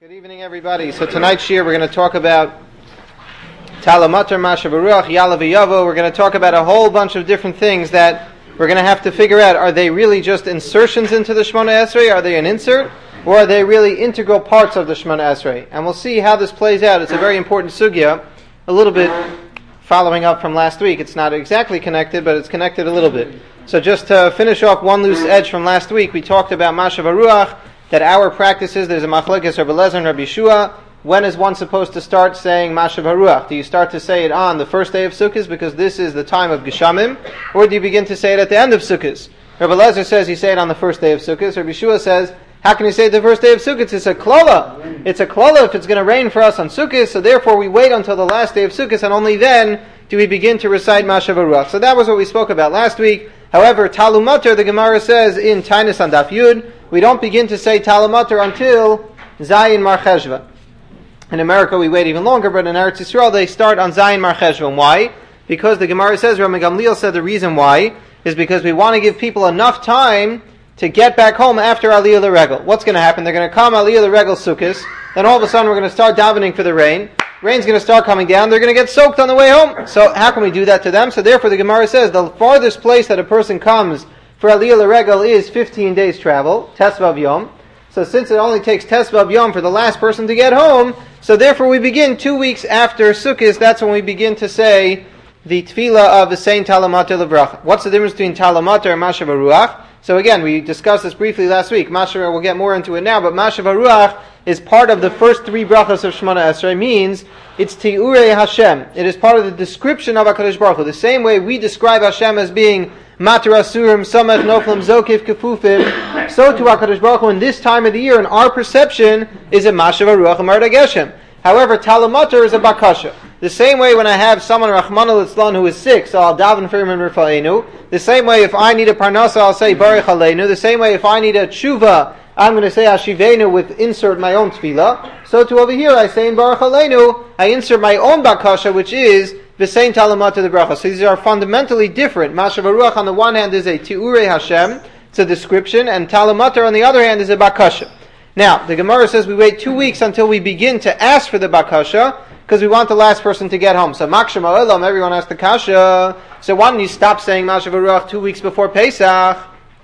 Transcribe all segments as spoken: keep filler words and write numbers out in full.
Good evening, everybody. So tonight's year we're going to talk about Talamater, Mashav Ruach, Yalav Yavo. We're going to talk about a whole bunch of different things that we're going to have to figure out. Are they really just insertions into the Shemona Esrei? Are they an insert? Or are they really integral parts of the Shemona Esrei? And we'll see how this plays out. It's a very important sugya, a little bit following up from last week. It's not exactly connected, but it's connected a little bit. So just to finish off one loose edge from last week, we talked about Mashav Ruach, that our practices, there's a machlokes Rabbi Lezer and Rabbi Shua. When is one supposed to start saying Mashav HaRuach? Do you start to say it on the first day of Sukkot because this is the time of Geshamim? Or do you begin to say it at the end of Sukkot? Rabbi Lezer says you say it on the first day of Sukkot. Rabbi Shua says, how can you say it the first day of Sukkot? It's a klola. It's a klola if it's going to rain for us on Sukkot, so therefore we wait until the last day of Sukkot and only then do we begin to recite Mashav HaRuach. So that was what we spoke about last week. However, Talumater, the Gemara says in Tainus on Daf Yud, we don't begin to say Talamater until Zayin Mar Cheshvan. In America we wait even longer, but in Eretz Yisrael they start on Zayin Mar Cheshvan. Why? Because the Gemara says, Rabbi Gamliel said the reason why is because we want to give people enough time to get back home after Aliyah L'Regel. What's going to happen? They're going to come Aliyah L'Regel Sukkos, then all of a sudden we're going to start davening for the rain. Rain's going to start coming down. They're going to get soaked on the way home. So how can we do that to them? So therefore the Gemara says the farthest place that a person comes for Aliyah L'Regel is fifteen days travel, Tesvav Yom. So since it only takes Tesvav Yom for the last person to get home, so therefore we begin two weeks after Sukkot. That's when we begin to say the tefillah of the Saint Talamater L'Bracha. What's the difference between Talamater and Mashav HaRuach? So again, we discussed this briefly last week. Mashav, we'll get more into it now, but Mashav HaRuach is part of the first three brachas of Shemona Esrei, means it's Ti'urei Hashem. It is part of the description of HaKadosh Baruch Hu. The same way we describe Hashem as being Matar Asurim, Samech, Noflim, Zokif, Kefufim, so to HaKadosh Baruch Hu in this time of the year, in our perception, is a Mashav HaRuach Amar Geshem. However, Talamater is a Bakasha. The same way when I have someone, Rachmana Litzlan, who is sick, so I'll daven for him and Rifa'enu. The same way if I need a Parnasa, I'll say Baruch Aleinu. The same way if I need a Tshuva, I'm going to say Ashivenu with insert my own tefillah. So to over here, I say in Baruch Aleinu, I insert my own Bakasha, which is V'sein Talamater the Bracha. So these are fundamentally different. Mashav HaRuach on the one hand is a Ti'urei Hashem, it's a description, and Talamater on the other hand is a Bakasha. Now, the Gemara says we wait two weeks until we begin to ask for the Bakasha, because we want the last person to get home. So Maksham Ha'olam, everyone asks the Kasha. So why don't you stop saying Mashav HaRuach two weeks before Pesach?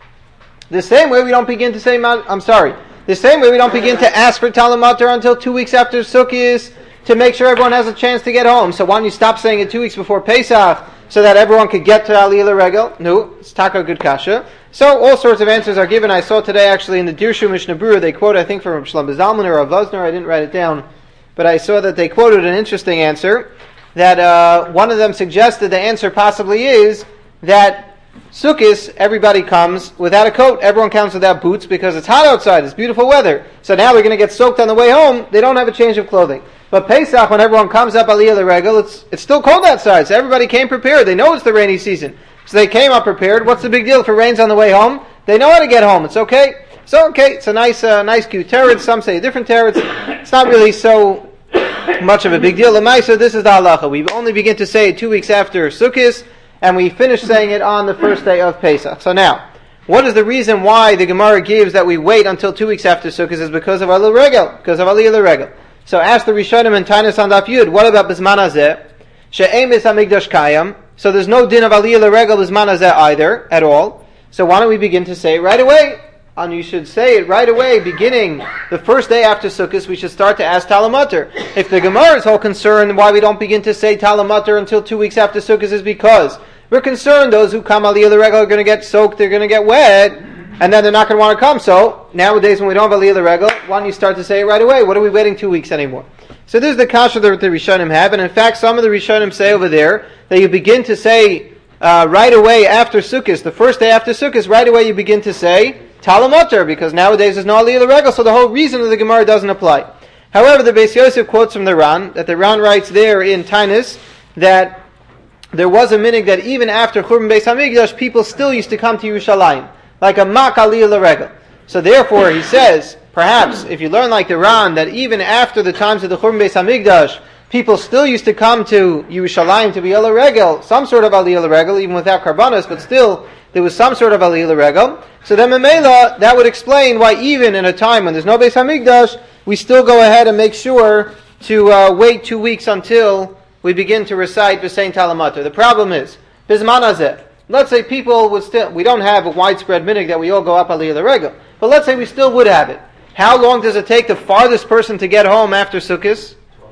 The same way we don't begin to say, I'm sorry, the same way we don't begin to ask for Talamater until two weeks after Sukkot to make sure everyone has a chance to get home. So why don't you stop saying it two weeks before Pesach so that everyone could get to Aliyah L'Regel? No, it's Taka Good Kasha. So all sorts of answers are given. I saw today actually in the Dirshu Mishnah Berurah, they quote, I think from Shlomo Zalman or Rav Vosner, I didn't write it down, but I saw that they quoted an interesting answer, that uh, one of them suggested the answer possibly is that Sukkot, everybody comes without a coat. Everyone comes without boots because it's hot outside. It's beautiful weather. So now they're going to get soaked on the way home. They don't have a change of clothing. But Pesach, when everyone comes up Aliyah L'Regel, it's it's still cold outside. So everybody came prepared. They know it's the rainy season. So they came up prepared. What's the big deal if it rains on the way home? They know how to get home. It's okay. So okay, it's a nice, uh, nice cute teretz. Some say a different teretz. It's not really so much of a big deal. L'maisa, this is the halacha. We only begin to say it two weeks after Sukkot, and we finish saying it on the first day of Pesach. So now, what is the reason why the Gemara gives that we wait until two weeks after Sukkot? Is because of Aliyah L'Regel, because of Aliyah L'Regel. So ask the Rishonim and Tainus on Daf Yud, what about Bisman Hazeh? She'em is Hamikdash Kayam. So there's no din of Aliyah L'Regel Bisman Hazeh either, at all. So why don't we begin to say it right away? And you should say it right away, beginning the first day after Sukkot, we should start to ask Talamater. If the Gemara's whole concern why we don't begin to say Talamater until two weeks after Sukkot is because we're concerned those who come Aliyah L'Regel are going to get soaked, they're going to get wet, and then they're not going to want to come. So nowadays when we don't have Aliyah L'Regel, why don't you start to say it right away? What are we waiting two weeks anymore? So this is the kasha that the Rishonim have, and in fact some of the Rishonim say over there that you begin to say uh, right away after Sukkot, the first day after Sukkot, right away you begin to say Talamater, because nowadays there's no Aliyah L'Regel, so the whole reason of the Gemara doesn't apply. However, the Beis Yosef quotes from the Ran, that the Ran writes there in Tainus, that there was a minig that even after Churban Beis HaMikdash, people still used to come to Yerushalayim, like a Mak Aliyah L'Regel. So therefore, he says, perhaps, if you learn like the Ran, that even after the times of the Churban Beis HaMikdash, people still used to come to Yerushalayim to be Aliyah L'Regel, some sort of Aliyah L'Regel, even without Karbanos, but still, there was some sort of aliyah l'regel. So then Memela, that would explain why even in a time when there's no Beis Hamikdash, we still go ahead and make sure to uh, wait two weeks until we begin to recite B'sein Talamater. The problem is, Bizman Hazeh, let's say people would still, we don't have a widespread minhag that we all go up aliyah l'regel, but let's say we still would have it. How long does it take the farthest person to get home after Sukkot?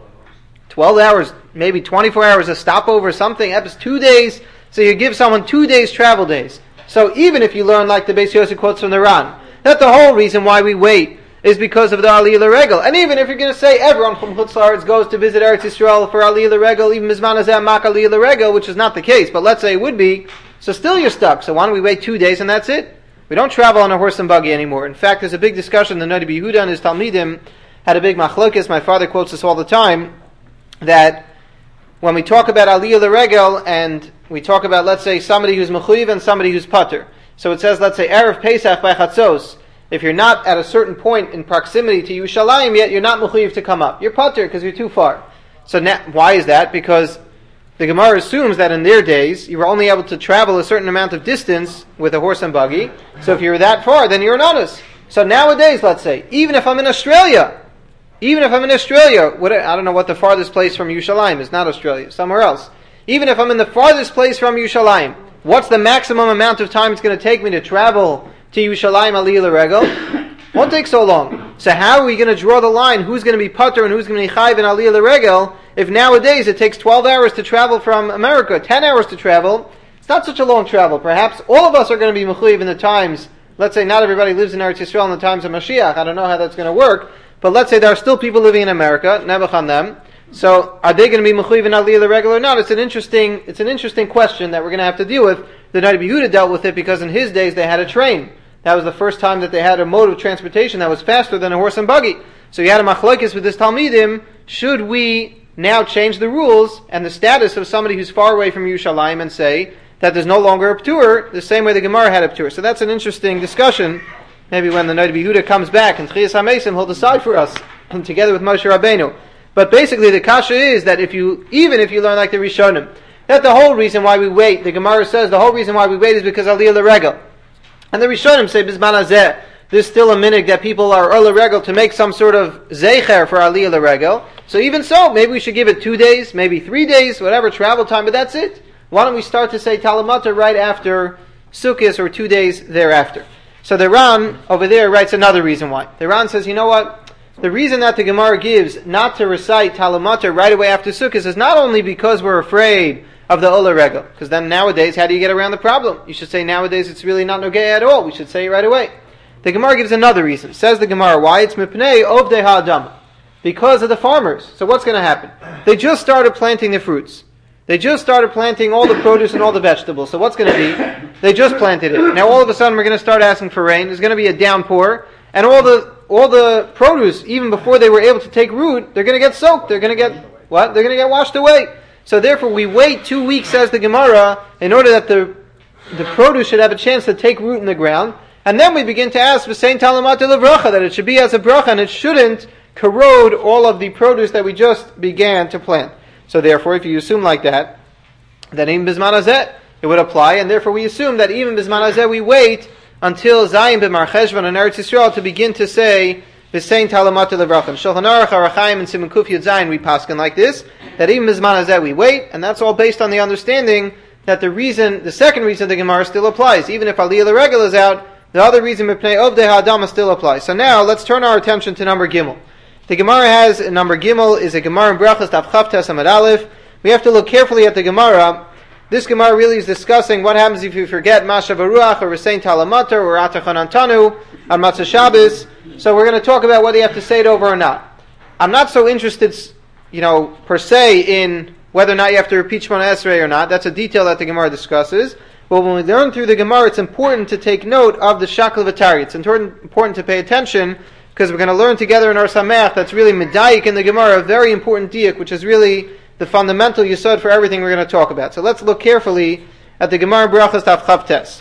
twelve hours, maybe twenty-four hours, a stopover, something. That's two days. So you give someone two days travel days. So even if you learn like the Beis Yosef quotes from the Ran, that the whole reason why we wait is because of the Aliyah L'Regel. And even if you're going to say everyone from Chutz La'aretz goes to visit Eretz Yisrael for Aliyah L'Regel, even Mizman Hazeh Mak Aliyah L'Regel, which is not the case, but let's say it would be, so still you're stuck. So why don't we wait two days and that's it? We don't travel on a horse and buggy anymore. In fact, there's a big discussion. The Noda B'Yehuda and his Talmidim had a big machlokes. My father quotes this all the time, that when we talk about Aliyah L'Regel and we talk about, let's say, somebody who's mechuyev and somebody who's pater. So it says, let's say, Erev Pesach by Chatzos. If you're not at a certain point in proximity to Yerushalayim yet, you're not mechuyev to come up. You're pater because you're too far. So now, why is that? Because the Gemara assumes that in their days, you were only able to travel a certain amount of distance with a horse and buggy. So if you're that far, then you're an honest. So nowadays, let's say, even if I'm in Australia, even if I'm in Australia, what, I don't know what the farthest place from Yerushalayim is, not Australia, somewhere else. Even if I'm in the farthest place from Yerushalayim, what's the maximum amount of time it's going to take me to travel to Yerushalayim Aliyah L'Regel? Won't take so long. So how are we going to draw the line? Who's going to be pater and who's going to be chayv in Aliyah L'Regel? If nowadays it takes twelve hours to travel from America, ten hours to travel, it's not such a long travel. Perhaps all of us are going to be mechuyev in the times. Let's say not everybody lives in Eretz Yisrael in the times of Mashiach. I don't know how that's going to work. But let's say there are still people living in America, nebuch on them. So are they going to be mechuyev in Aliyah L'Regel or not? It's an interesting, it's an interesting question that we're going to have to deal with. The Noda B'Yehuda dealt with it because in his days they had a train. That was the first time that they had a mode of transportation that was faster than a horse and buggy. So you had a machlokes with this Talmidim. Should we now change the rules and the status of somebody who's far away from Yerushalayim and say that there's no longer a p'tur, the same way the Gemara had a p'tur? So that's an interesting discussion. Maybe when the Noda B'Yehuda comes back and Tchias HaMesim, he'll decide for us, together with Moshe Rabbeinu. But basically the kasha is that if you, even if you learn like the Rishonim, that the whole reason why we wait, the Gemara says the whole reason why we wait is because Aliyah L'Regel. And the Rishonim say, Bizman Hazeh, there's still a minhag that people are Aliyah L'Regel to make some sort of zecher for Aliyah L'Regel. So even so, maybe we should give it two days, maybe three days, whatever travel time, but that's it. Why don't we start to say Talamater right after Sukkot or two days thereafter? So the Ran over there writes another reason why. The Ran says, you know what? The reason that the Gemara gives not to recite Talamater right away after Sukkot is not only because we're afraid of the Ola Regel, because then nowadays, how do you get around the problem? You should say nowadays it's really not nogay at all. We should say it right away. The Gemara gives another reason. Says the Gemara, why? It's mipnei ovdei ha'adam, because of the farmers. So what's going to happen? They just started planting the fruits. They just started planting all the produce and all the vegetables. So what's going to be? They just planted it. Now all of a sudden we're going to start asking for rain. There's going to be a downpour, and all the all the produce, even before they were able to take root, they're going to get soaked. They're going to get what? They're going to get washed away. So therefore we wait two weeks, says the Gemara, in order that the the produce should have a chance to take root in the ground, and then we begin to ask V'sein Talamater L'Bracha, that it should be as a bracha and it shouldn't corrode all of the produce that we just began to plant. So therefore, if you assume like that, then even Bizman Hazeh it would apply, and therefore we assume that even Bizman Hazeh we wait until Zayin b'Mar Cheshvan and Eretz Yisrael to begin to say V'sein Talamater L'Bracha. Shulchan Aruch, Arachaim, and Siman Kuf Yud Zayin we paskin like this, that even Bizman Hazeh we wait, and that's all based on the understanding that the reason, the second reason the Gemara still applies. Even if Aliyah L'Regel is out, the other reason Mipnei Ovdei Ha'adam still applies. So now let's turn our attention to number Gimel. The Gemara has, number Gimel is a Gemara in Brachas Daf Chav Tes Amud Aleph. We have to look carefully at the Gemara. This Gemara really is discussing what happens if you forget Mashav Ruach or V'sein Talamater or Atachan Antanu on Matzah Shabbos. So we're going to talk about whether you have to say it over or not. I'm not so interested, you know, per se in whether or not you have to repeat Shemona Esrei or not. That's a detail that the Gemara discusses. But when we learn through the Gemara, it's important to take note of the Shakal V'Tari. It's important, important to pay attention, because we're going to learn together in our Sameach that's really Medayik in the Gemara, a very important diak, which is really the fundamental yesod for everything we're going to talk about. So let's look carefully at the Gemara Brachas Daf Chav Tes.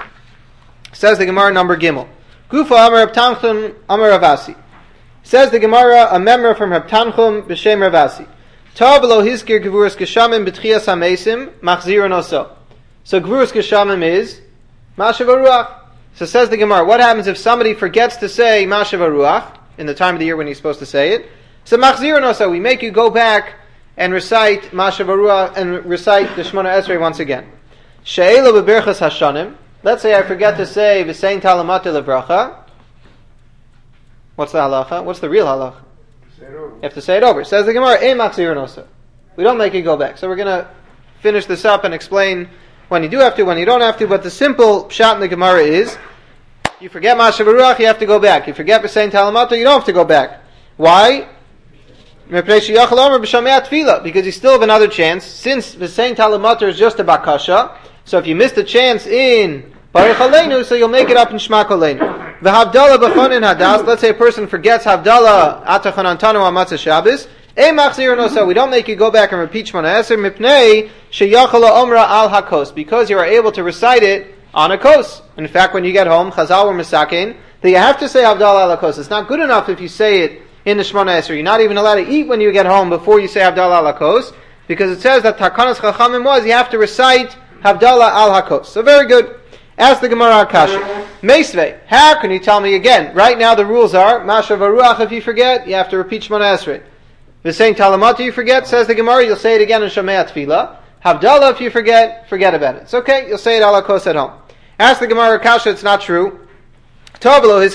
Says the Gemara number Gimel. Gufa Amar Reb Tanchum Amar Ravasi. Says the Gemara, a memra from Reb Tanchum b'Shem Ravasi. Tav lo hizkir gevuras geshamim b'tchias hamesim machzirun oso. So gevuras geshamim is Mashav Ruach. So says the Gemara, what happens if somebody forgets to say Mashav Ruach in the time of the year when he's supposed to say it? So Machzir Nosa, we make you go back and recite Mashav Ruach and recite the Shemona Esrei once again. She'ela beberchas hashanim. Let's say I forget to say V'sein talamata levracha. What's the halacha? What's the real halacha? You have to say it over. It says the Gemara, Ein Machzir Nosa. We don't make you go back. So we're going to finish this up and explain when you do have to, when you don't have to, but the simple pshat in the Gemara is, you forget Mashav Ruach, you have to go back. You forget B'sein Talamata, you don't have to go back. Why? Because you still have another chance, since B'sein Talamata is just a bakasha, so if you missed a chance in Baruch Aleinu, so you'll make it up in Shema Koleinu. V'havdalah b'chonin hadas, let's say a person forgets Havdalah atachon antanu amatzah Shabbos, we don't make you go back and repeat Shemona Esrei mipnei sheyachala omra al hakos, because you are able to recite it on a kos. In fact, when you get home, Chazal were misakein that you have to say Havdalah al hakos. It's not good enough if you say it in the Shemona Esrei. You're not even allowed to eat when you get home before you say Havdalah al hakos, because it says that Takanas Chachamim was you have to recite Havdalah al hakos. So very good. Ask the Gemara Akasha. Meisvei, how can you tell me again? Right now the rules are Mashav Ruach, if you forget, you have to repeat Shemona Esrei. V'sein talamata, you forget, says the Gemara, you'll say it again in Shomei Tefillah. Havdalah, if you forget, forget about it. It's okay, you'll say it ala kos at home. Ask the Gemara Kasha, it's not true. We have another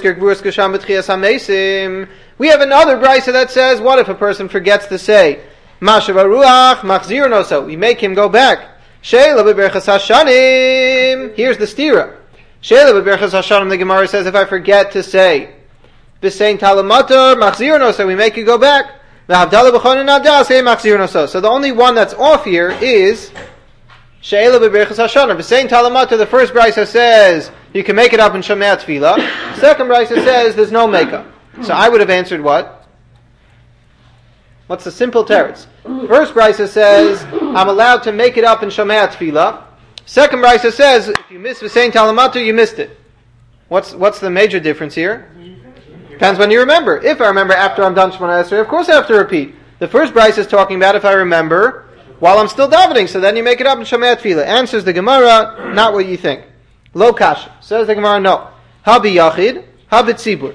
brisa that says, what if a person forgets to say Mashav Ruach, Machzir Noso, we make him go back. Sheila beberchas hashanim. Here's the stira. Sheila beberchas hashanim, the Gemara says, if I forget to say V'sein talamata, Machzir Noso, we make you go back. So the only one that's off here is She'ela beberchas hashanah. V'sein talamata, the first brisa says you can make it up in Shomei Tefillah. Second brisa says there's no makeup. So I would have answered what? What's the simple teretz? First brisa says I'm allowed to make it up in Shomei Tefillah. Second brisa says if you miss V'sein talamata, you missed it. What's what's the major difference here? Depends when you remember. If I remember after I'm done Shemona Esrei, of course I have to repeat. The first brisa is talking about if I remember while I'm still davening, so then you make it up in Shomei Tefillah. Answers the Gemara, not what you think. Lo kasha. Says the Gemara, no. Ha b'yachid, ha b'tzibur.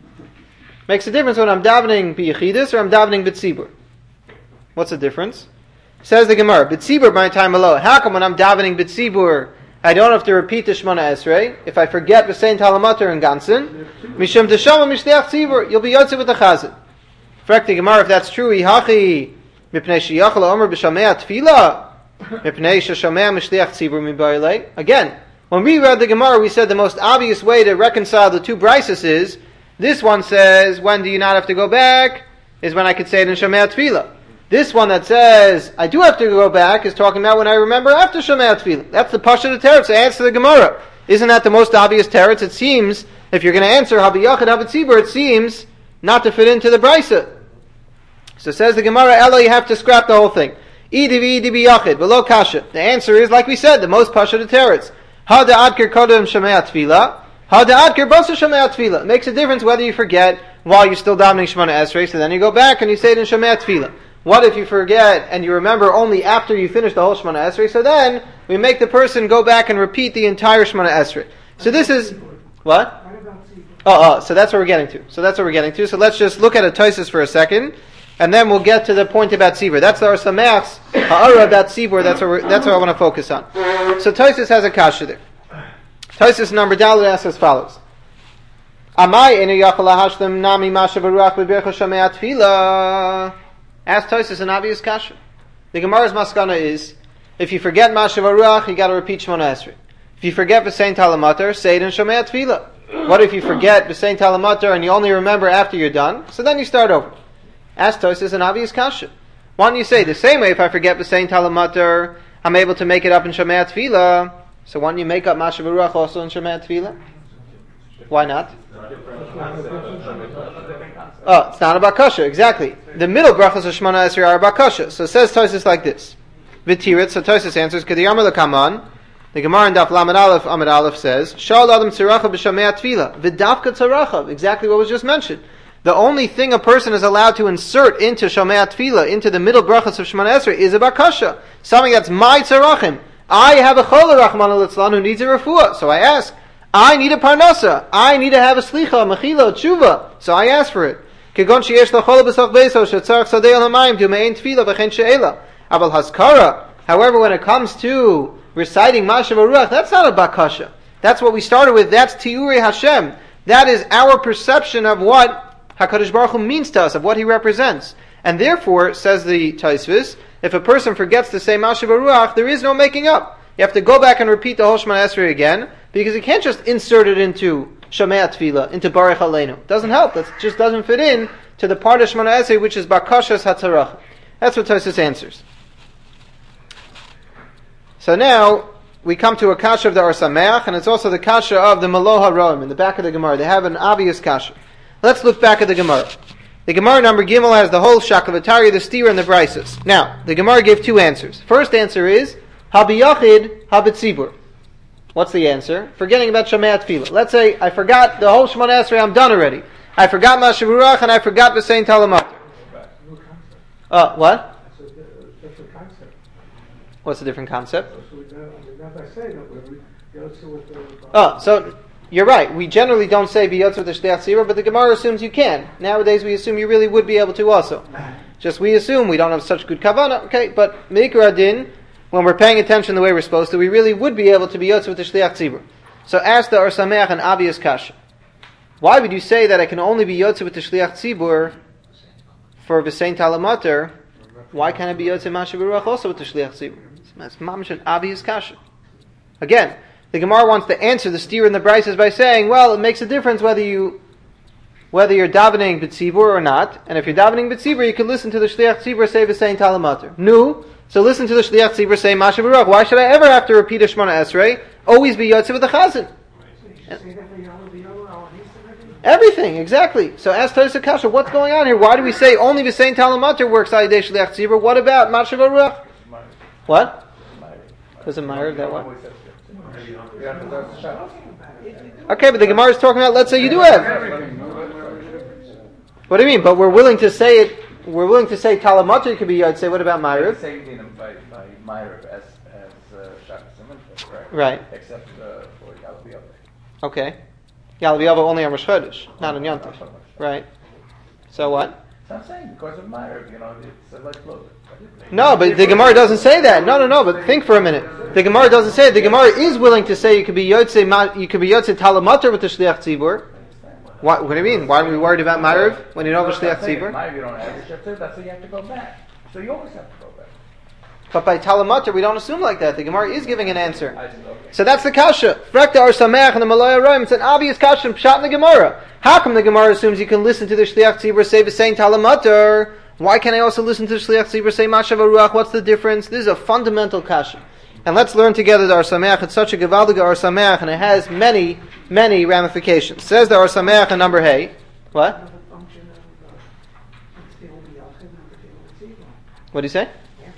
Makes a difference when I'm davening b'yachidus or I'm davening b'tzibur. What's the difference? Says the Gemara, b'tzibur my time below. How come when I'm davening b'tzibur I don't have to repeat the Shemona Esrei? If I forget V'sein Talamater and Gansen, Mishum Teshama Mishleach Tzibur, you'll be yotze with the Chazan. Frek the Gemara, if that's true, Ihachi Mipnei Sheyachal Omer B'Shamei Tefillah Mipnei Sheshamei Mishleach Tzibur Mibailei. Again, when we read the Gemara, we said the most obvious way to reconcile the two brises is this one says, when do you not have to go back? Is when I could say it in Shemei Tefillah. This one that says, I do have to go back, is talking about when I remember after Shemei Tefillah. That's the Pasha of the Teretz. So answer the Gemara. Isn't that the most obvious Teretz? It seems, if you're going to answer Habiyachid Habitzibur, it seems not to fit into the Brisa. So says the Gemara, Ella, you have to scrap the whole thing. Idivi Idivi Yachid, below Kasha. The answer is, like we said, the most Pasha of the Teretz. Ha da'adkir kodem Shemei Tefillah. Ha da'adkir basa Shemei Tefillah. It makes a difference whether you forget while you're still davening Shemona Esrei, so then you go back and you say it in Shemei Tefillah. What if you forget and you remember only after you finish the whole Shemona Esrei? So then we make the person go back and repeat the entire Shemona Esrei. So this is what? Oh, oh, so that's what we're getting to. So that's what we're getting to. So let's just look at a Tosfos for a second, and then we'll get to the point about Tzibur. That's our Sameach's ha'ara about Tzibur. That's what we're, that's what I want to focus on. So Tosfos has a kasha there. Tosfos number Dalet asks as follows: Amai enu yachal lahashlim nami mashav haruach bebercha Shomei Tefillah. Ask Tosfos an obvious kasha. The Gemara's maskana is, if you forget Mashav Haruach, you got to repeat Shemona Esrei. If you forget V'sein Talamater, say it in Shomei Tefillah. What if you forget V'sein Talamater and you only remember after you're done? So then you start over. Ask Tosfos an obvious kasha. Why don't you say the same way? If I forget V'sein Talamater, I'm able to make it up in Shomei Tefillah. So why don't you make up Mashav Haruach also in Shomei Tefillah? Why not? Oh, it's not about kasha, exactly. The middle brachas of Shemona Esrei are about kasha. So it says Tosfos like this. V'tirit, so Tosfos answers, Kediyamar l'kaman, the Gemara in Daf Lamed Aleph, Amud Aleph says, Shal Adam tziracha b'Shomei Tefillah, v'dafka tziracha, exactly what was just mentioned. The only thing a person is allowed to insert into Shomei Tefillah, into the middle brachas of Shemona Esrei, is about kasha. Something that's my tzarachim. I have a chola Rachmana litzlan who needs a refuah. So I ask. I need a parnasa. I need to have a slicha, mechila, tshuva. So I ask for it. Kegon sheyesh lo chola b'sach beso shetzarach sadei al hamayim dumein tefila v'chen she'ela. Aval haskara. However, when it comes to reciting Mashav Ruach, that's not a bakasha. That's what we started with. That's Tiurei Hashem. That is our perception of what HaKadosh Baruch Hu means to us, of what He represents. And therefore, says the Taisvis, if a person forgets to say Mashav Ruach, there is no making up. You have to go back and repeat the whole Shemona Esrei again, because you can't just insert it into Shomei Tefillah, into Baruch Aleinu. It doesn't help. That just doesn't fit in to the part of Shemona Esrei which is Bakashas Hatzarach. That's what Taisvis answers. So now, we come to a kasha of the Or Sameach, and it's also the kasha of the Maloha Roim in the back of the Gemara. They have an obvious kasha. Let's look back at the Gemara. The Gemara number Gimel has the whole Shakavatari, the Stira, and the Brises. Now, the Gemara gave two answers. First answer is, Habiyachid, Habitzibur. What's the answer? Forgetting about Shomei Tefillah. Let's say, I forgot the whole Shemona Esrei, I'm done already. I forgot Mashav Ruach, and I forgot V'sein Talamat. Uh, what? What's the different concept? Oh, so you're right. We generally don't say biyotz with the shliach tzibur, but the Gemara assumes you can. Nowadays, we assume you really would be able to also. Just we assume we don't have such good kavanah. Okay, but meikar adin, when we're paying attention the way we're supposed to, we really would be able to biyotz with the shliach tzibur. So ask the Or Sameach an obvious kasha. Why would you say that I can only be yotze with the shliach tzibur for v'sein talamater? Why can't I be yotze Mashav Ruach also with the shliach tzibur? That's mamish an obvious kasha. Again, the Gemara wants to answer the steer in the Brises by saying, well, it makes a difference whether you whether you're davening b'tzibur or not, and if you're davening b'tzibur, you can listen to the shliach tzibur say v'sein talamater. No, so listen to the shliach tzibur say Mashav Ruach. Why should I ever have to repeat a Shemona Esrei? Always be yotze with the chazan. Everything, exactly. So ask Tosha Kasha, what's going on here? Why do we say only v'sein talamater works Ayidei shliach tzibur? What about Mashav Ruach? What? Was it Meyer that one? Okay, but the Gemara is talking about, let's say you do have. What do you mean? But we're willing to say it, we're willing to say Talamater could be Yod. Say, what about Meyer? By, by Meyer as, as uh, Shabbos and Mincha, correct? Right. Except uh, for Yal B'Yava. Okay. Yal B'Yava only on Rosh Chodesh, not on Yom Tov. Right. So what? So I'm saying, because of Meyer, you know, it's uh, like, look. No, but the Gemara doesn't say that. No, no, no. But think for a minute. The Gemara doesn't say it. The Gemara is willing to say you could be yotze, you could be yotze talamater with the shliach tzibur. What, what do you mean? Why are we worried about Ma'ariv when you know the shliach tzibur? Ma'ariv, you don't have the shliach tzibur. That's why you have to go back. So you always have to go back. But by talamater, we don't assume like that. The Gemara is giving an answer. So that's the kasha. Frekta Or Sameach and the Malaya Roim. It's an obvious kasha and pshat in the Gemara. How come the Gemara assumes you can listen to the shliach tzibur say v'sein talamater? Why can't I also listen to the shliach tzibur say Mashav Ruach? What's the difference? This is a fundamental kasha. And let's learn together the Or Sameach. It's such a gevaldige Or Sameach, and it has many, many ramifications. Says the Or Sameach in number Hey. What? What do you say?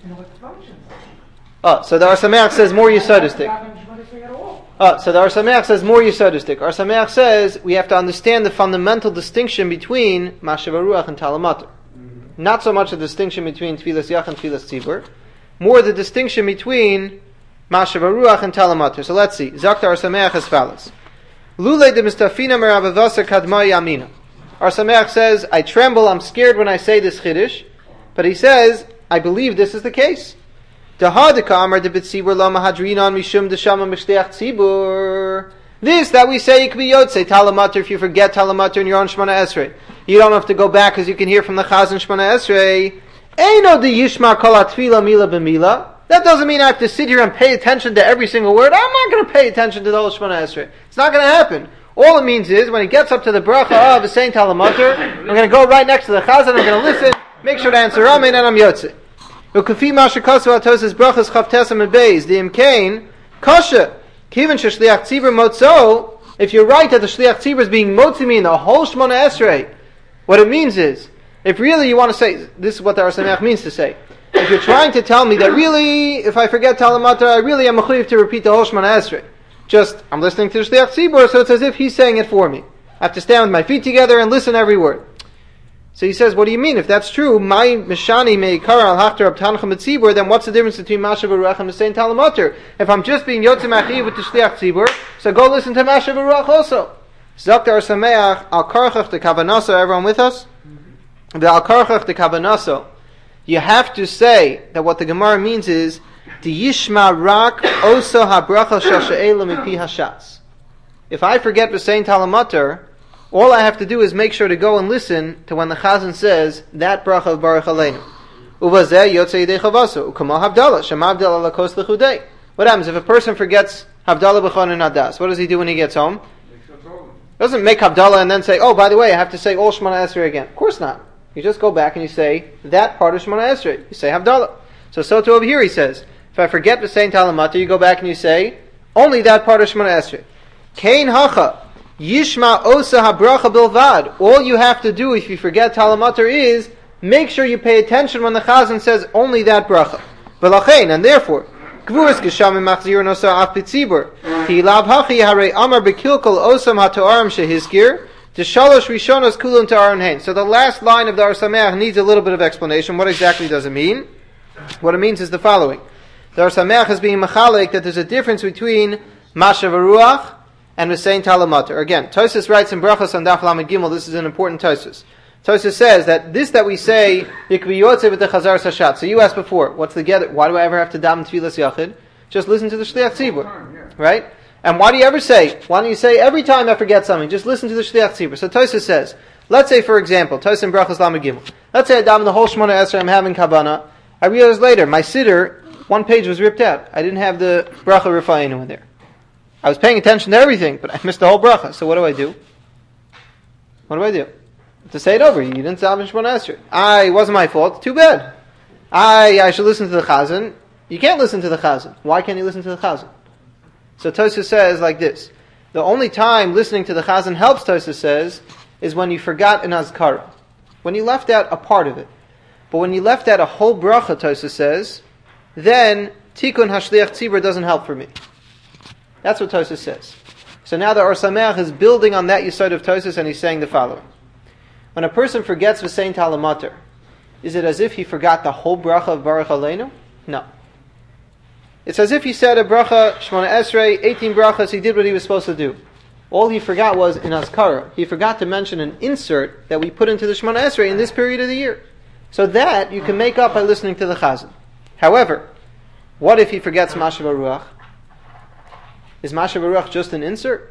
Oh, so the Or Sameach says more yisodistic. Oh, so the Or Sameach says more yisodistic. Or Sameach says we have to understand the fundamental distinction between Mashav Ruach and Talamater. Not so much the distinction between Tfilas Yach and Tfilas Tzibur, more the distinction between Mashav Ruach and Talamater. So let's see. Zakta Or Sameach as follows. Lulei de mistafina meravavasa kadmai yamina. Or Sameach says, I tremble, I'm scared when I say this chiddush, but he says, I believe this is the case. Dahadika amar de b'tzibur lo mahadrinon mishum deshama mishteach tzibur. This that we say you can be yotze talamater if you forget talamater in your own Shemona Esrei. You don't have to go back because you can hear from the Chazan Shemona Esrei. Eino de yishma kol atfila mila b'mila. That doesn't mean I have to sit here and pay attention to every single word. I'm not going to pay attention to the whole Shemona Esrei. It's not going to happen. All it means is when he gets up to the bracha of the saying talamater, I'm going to go right next to the Chazan. I'm going to listen, make sure to answer Amen, and I'm yotze. Ukafi mashakasu atoses brachas chavtesam and beis the imkain kasha. Even shliach tzibur motzo, if you're right that the shliach tzibur is being motzi me in the whole Shemona Esrei, what it means is, if really you want to say, this is what the Or Sameach means to say, if you're trying to tell me that really, if I forget talamater, I really am mechuyev to repeat the whole Shemona Esrei. Just, I'm listening to the shliach tzibur, so it's as if he's saying it for me. I have to stand with my feet together and listen every word. So he says, what do you mean? If that's true, my Mishani meikar al hachtar ab tancha mitzibur, then what's the difference between Masha Baruch and Mesein Talamater? If I'm just being Yotzei Machiv with the Shliach Tzibur, so go listen to Masha Baruch also. Zok Dar Sameach al karchach de kavanaso. Everyone with us? The al karchach de kavanaso. You have to say that what the Gemara means is the yishma rak oso habracha shel she'ela mipi hashatz. If I forget Mesein Talamater, all I have to do is make sure to go and listen to when the Chazan says that bracha of Baruch Aleinu. Uvazeh yotzei yidei chavasu ukama havdalah shema havdalah lakos lechudei. What happens if a person forgets havdalah b'chon and hadas? What does he do when he gets home? Doesn't make havdalah and then say, "Oh, by the way, I have to say all Shemona Esrei again." Of course not. You just go back and you say that part of Shemona Esrei. You say havdalah. So so too over here he says, if I forget the saying Talamater, you go back and you say only that part of Shemona Esrei. Kain hacha. Yishma osa habracha bilvad. All you have to do if you forget Talamater is make sure you pay attention when the Chazan says only that bracha. V'lachein, and therefore, gvuras geshamim machzir osa af b'tzibur. Tilav hachi harei amar bekilkol osam hatoarim shehizkir. T'shalosh rishonos kulun ta'aron hein. So the last line of the Or Sameach needs a little bit of explanation. What exactly does it mean? What it means is the following. The Or Sameach is being machalik that there's a difference between Masha V'ruach and Mesein Talamater. Again, Tosfos writes in Brachos on Daf Lamed Gimel, this is an important Tosfos. Tosfos says that this that we say, Yikvi Yotzei with the Chazar Sashat. So you asked before, what's the gather? Why do I ever have to daven Tfilas Yachid? Just listen to the Shliach Tzibur. Right? And why do you ever say, why don't you say every time I forget something, just listen to the Shliach Tzibur? So Tosfos says, let's say for example, Tosfos in Brachos Lamed Gimel, let's say I daven the whole Shemona Esrei, I'm having Kavanah, I realized later, my siddur, one page was ripped out. I didn't have the Bracha Rifa'inu in there. I was paying attention to everything, but I missed the whole bracha. So what do I do? What do I do? To say it over. You didn't daven Shemona Esrei. I, it wasn't my fault. Too bad. I, I should listen to the Chazan. You can't listen to the Chazan. Why can't you listen to the Chazan? So Tosfos says like this. The only time listening to the Chazan helps, Tosfos says, is when you forgot an Azkara. When you left out a part of it. But when you left out a whole bracha, Tosfos says, then Tikkun HaShliach Tzibur doesn't help for me. That's what Tosfos says. So now the Or Sameach is building on that yesod of Tosfos and he's saying the following. When a person forgets Mesein Talamater, is it as if he forgot the whole bracha of Baruch Aleinu? No. It's as if he said a bracha, Shemona Esrei, eighteen brachas, he did what he was supposed to do. All he forgot was in Azkara. He forgot to mention an insert that we put into the Shemona Esrei in this period of the year. So that you can make up by listening to the Chazan. However, what if he forgets Masha Baruch? Is Masha Baruch just an insert?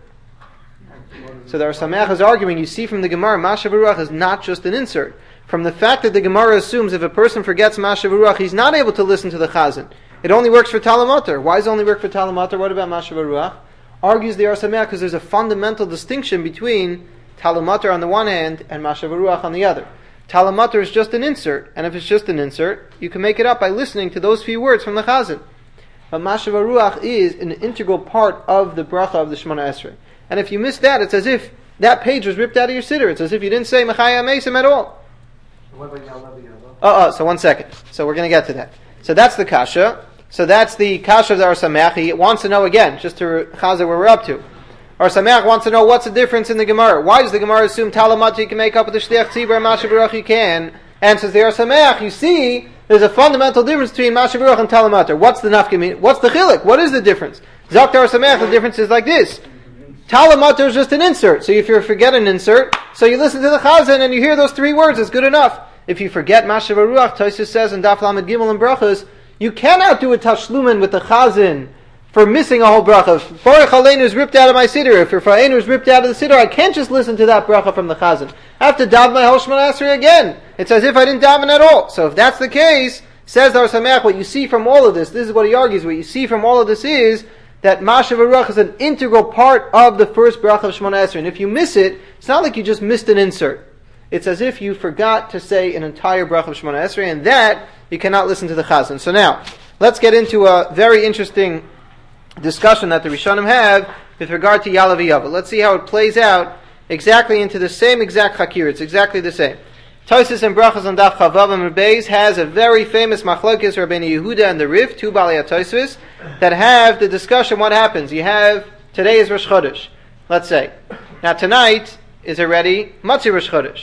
So the Or Sameach is arguing, you see from the Gemara, Masha Baruch is not just an insert. From the fact that the Gemara assumes if a person forgets Masha Baruch, he's not able to listen to the Chazan. It only works for Talamater. Why does it only work for Talamater? What about Masha Baruch? Argues the Or Sameach because there's a fundamental distinction between Talamater on the one hand and Masha Baruch on the other. Talamater is just an insert, and if it's just an insert, you can make it up by listening to those few words from the Chazan. But Masha Baruch is an integral part of the bracha of the Shemona Esrei. And if you miss that, it's as if that page was ripped out of your siddur. It's as if you didn't say Mechaya Mesim at all. What about Yalav Yalav? Oh, oh, so one second. So we're going to get to that. So that's the kasha. So that's the kasha of the Or Sameach. He wants to know again, just to chazer where we're up to. Or Sameach wants to know what's the difference in the Gemara. Why does the Gemara assume Talamater you can make up with the Shliach Tzibur and Masha Baruch you can? And says the Or Sameach, you see, there's a fundamental difference between Masha Baruch and Talamater. What's the nafkamin? What's the chilek? What is the difference? Zok Or Sameach, the difference is like this. Talamater is just an insert. So if you forget an insert, so you listen to the Chazan and you hear those three words, it's good enough. If you forget Masha Baruch, Tosfos says in Daf Lamed Gimel and Brachos, you cannot do a tashlumin with the Chazan for missing a whole bracha. If Baruch Aleinu is ripped out of my siddur, if Rifa'inu is ripped out of the siddur, I can't just listen to that bracha from the Chazan. I have to daven my whole Shemona Esrei again. It's as if I didn't daven at all. So if that's the case, says the Or Sameach, what you see from all of this, this is what he argues, what you see from all of this is that Masha Baruch is an integral part of the first bracha of Shemona Esrei. And if you miss it, it's not like you just missed an insert. It's as if you forgot to say an entire bracha of Shemona Esrei, and that you cannot listen to the Chazan. So now, let's get into a very interesting discussion that the Rishonim have with regard to Yalav Yalav. Let's see how it plays out exactly into the same exact Chakir. It's exactly the same. Tosfos and Brachos on Daf Chavav and Beis has a very famous Machlokes Rabbeinu Yehuda and the Rif, two Balei Tosfos, that have the discussion. What happens? You have, today is Rosh Chodesh, let's say. Now tonight is already Matzi Rosh Chodesh.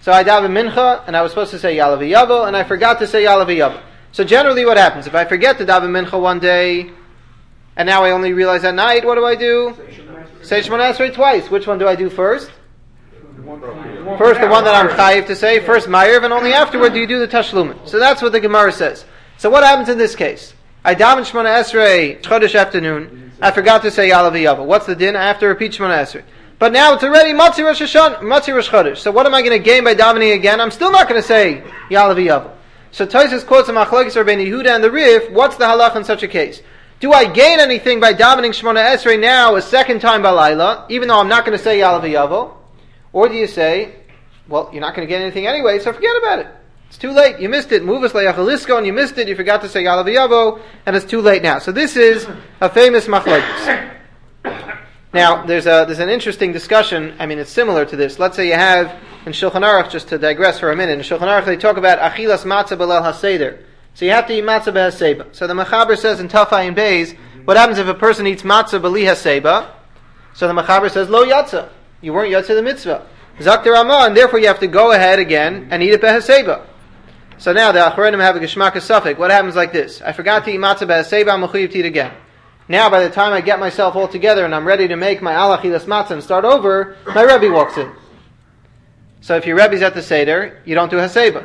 So I daven mincha, and I was supposed to say Ya'aleh v'yavo, and I forgot to say Ya'aleh v'yavo. So generally what happens, if I forget to daven mincha one day, and now I only realize at night, what do I do? Say Shemona Esrei twice. Which one do I do first? First, the one that I'm chayiv to say, first Ma'ariv, and only afterward do you do the Tashlumin. So that's what the Gemara says. So what happens in this case? I daven Shemona Esrei Chodesh afternoon, I forgot to say Ya'aleh v'yavo. What's the din? I have to repeat Shemona Esrei. But now it's already Matzi Rosh Hashanah, Matzi Rosh Chodesh. So what am I going to gain by davening again? I'm still not going to say Ya'aleh v'yavo. So Tosfos quotes a Machlokes Rabbeinu Yehuda and the Rif. What's the halach in such a case? Do I gain anything by davening Shemona Esrei now a second time balayla, even though I'm not going to say Ya'aleh v'yavo? Or do you say, well, you're not going to get anything anyway, so forget about it. It's too late. You missed it. Muvas le'achalisko, and you missed it. You forgot to say Ya'aleh v'yavo, and it's too late now. So this is a famous Machlokes. Now, there's a there's an interesting discussion. I mean, it's similar to this. Let's say you have in Shulchan Aruch, just to digress for a minute, in Shulchan Aruch they talk about achilas matzah b'leil haseder. So you have to eat matzah b'haseba. So the Mechaber says in Tafai and Beis, what happens if a person eats matzah b'li haseba? So the Mechaber says lo yatza. You weren't yatza the mitzvah. Zakter Ramah, and therefore you have to go ahead again and eat it b'haseba. So now the Acharonim have a geshmak suffix. What happens like this? I forgot to eat matzah b'haseba. I'm mechuyev to eat again. Now, by the time I get myself all together and I'm ready to make my alachilas matzah and start over, my Rebbe walks in. So if your Rebbe's at the Seder, you don't do Haseba.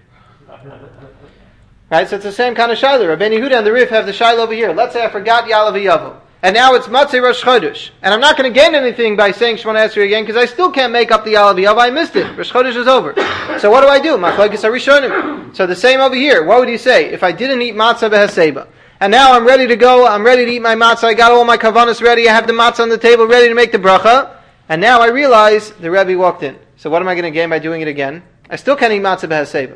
Right? So it's the same kind of Shiloh. Rabbeinu Yehuda and the Rif have the Shiloh over here. Let's say I forgot Ya'aleh v'yavo. And now it's Matzei Rosh Chodesh. And I'm not going to gain anything by saying Shemona Esrei again because I still can't make up the Ya'aleh v'yavo. I missed it. Rosh Chodesh is over. So what do I do? Machlokes HaRishonim. So the same over here. What would you say? If I didn't eat matzah b'haseba, and now I'm ready to go, I'm ready to eat my matzah, I got all my kavanas ready, I have the matzah on the table ready to make the bracha, and now I realize the Rebbe walked in. So what am I going to gain by doing it again? I still can't eat matzah b'haseba.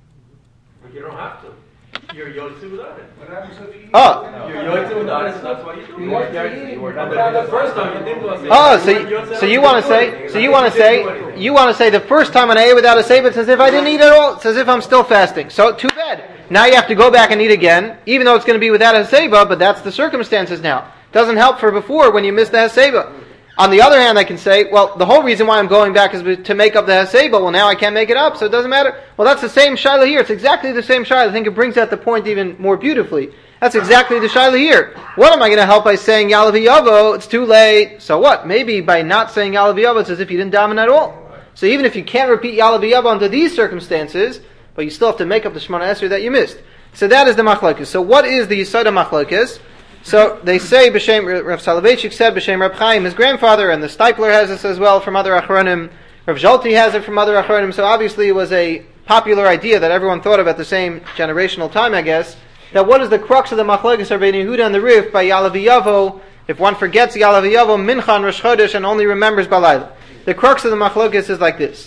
You don't have to. You're yotze without it. What happens if you eat? Oh. You're yotze without it, so that's why you do it. The first time you didn't do a Oh, so you, so you want to say, so you want to say, you want to say the first time when I ate without a seiba, it's as if I didn't eat at all. It's as if I'm still fasting. So too bad. Now you have to go back and eat again, even though it's going to be without a haseba, but that's the circumstances now. Doesn't help for before when you miss the haseba. On the other hand, I can say, well, the whole reason why I'm going back is to make up the haseba. Well, now I can't make it up, so it doesn't matter. Well, that's the same shiloh here. It's exactly the same shiloh. I think it brings out the point even more beautifully. That's exactly the shiloh here. What am I going to help by saying Ya'aleh v'yavo? It's too late. So what? Maybe by not saying Ya'aleh v'yavo, it's as if you didn't daven at all. So even if you can't repeat Ya'aleh v'yavo under these circumstances, but you still have to make up the Shemona Esrei that you missed. So that is the machlokes. So what is the Yisod of machlokes? So they say, B'Shem, Rav Soloveitchik said, B'Shem Reb Chaim, his grandfather, and the Stipler has this as well from other Achronim. Rav Zolti has it from other Achronim. So obviously it was a popular idea that everyone thought of at the same generational time, I guess, that what is the crux of the machlokes of Rabbeinu Yehuda and the Rif by Ya'aleh v'yavo, if one forgets Ya'aleh v'yavo, Mincha and Rosh Chodesh, and only remembers Balayla. The crux of the machlokes is like this.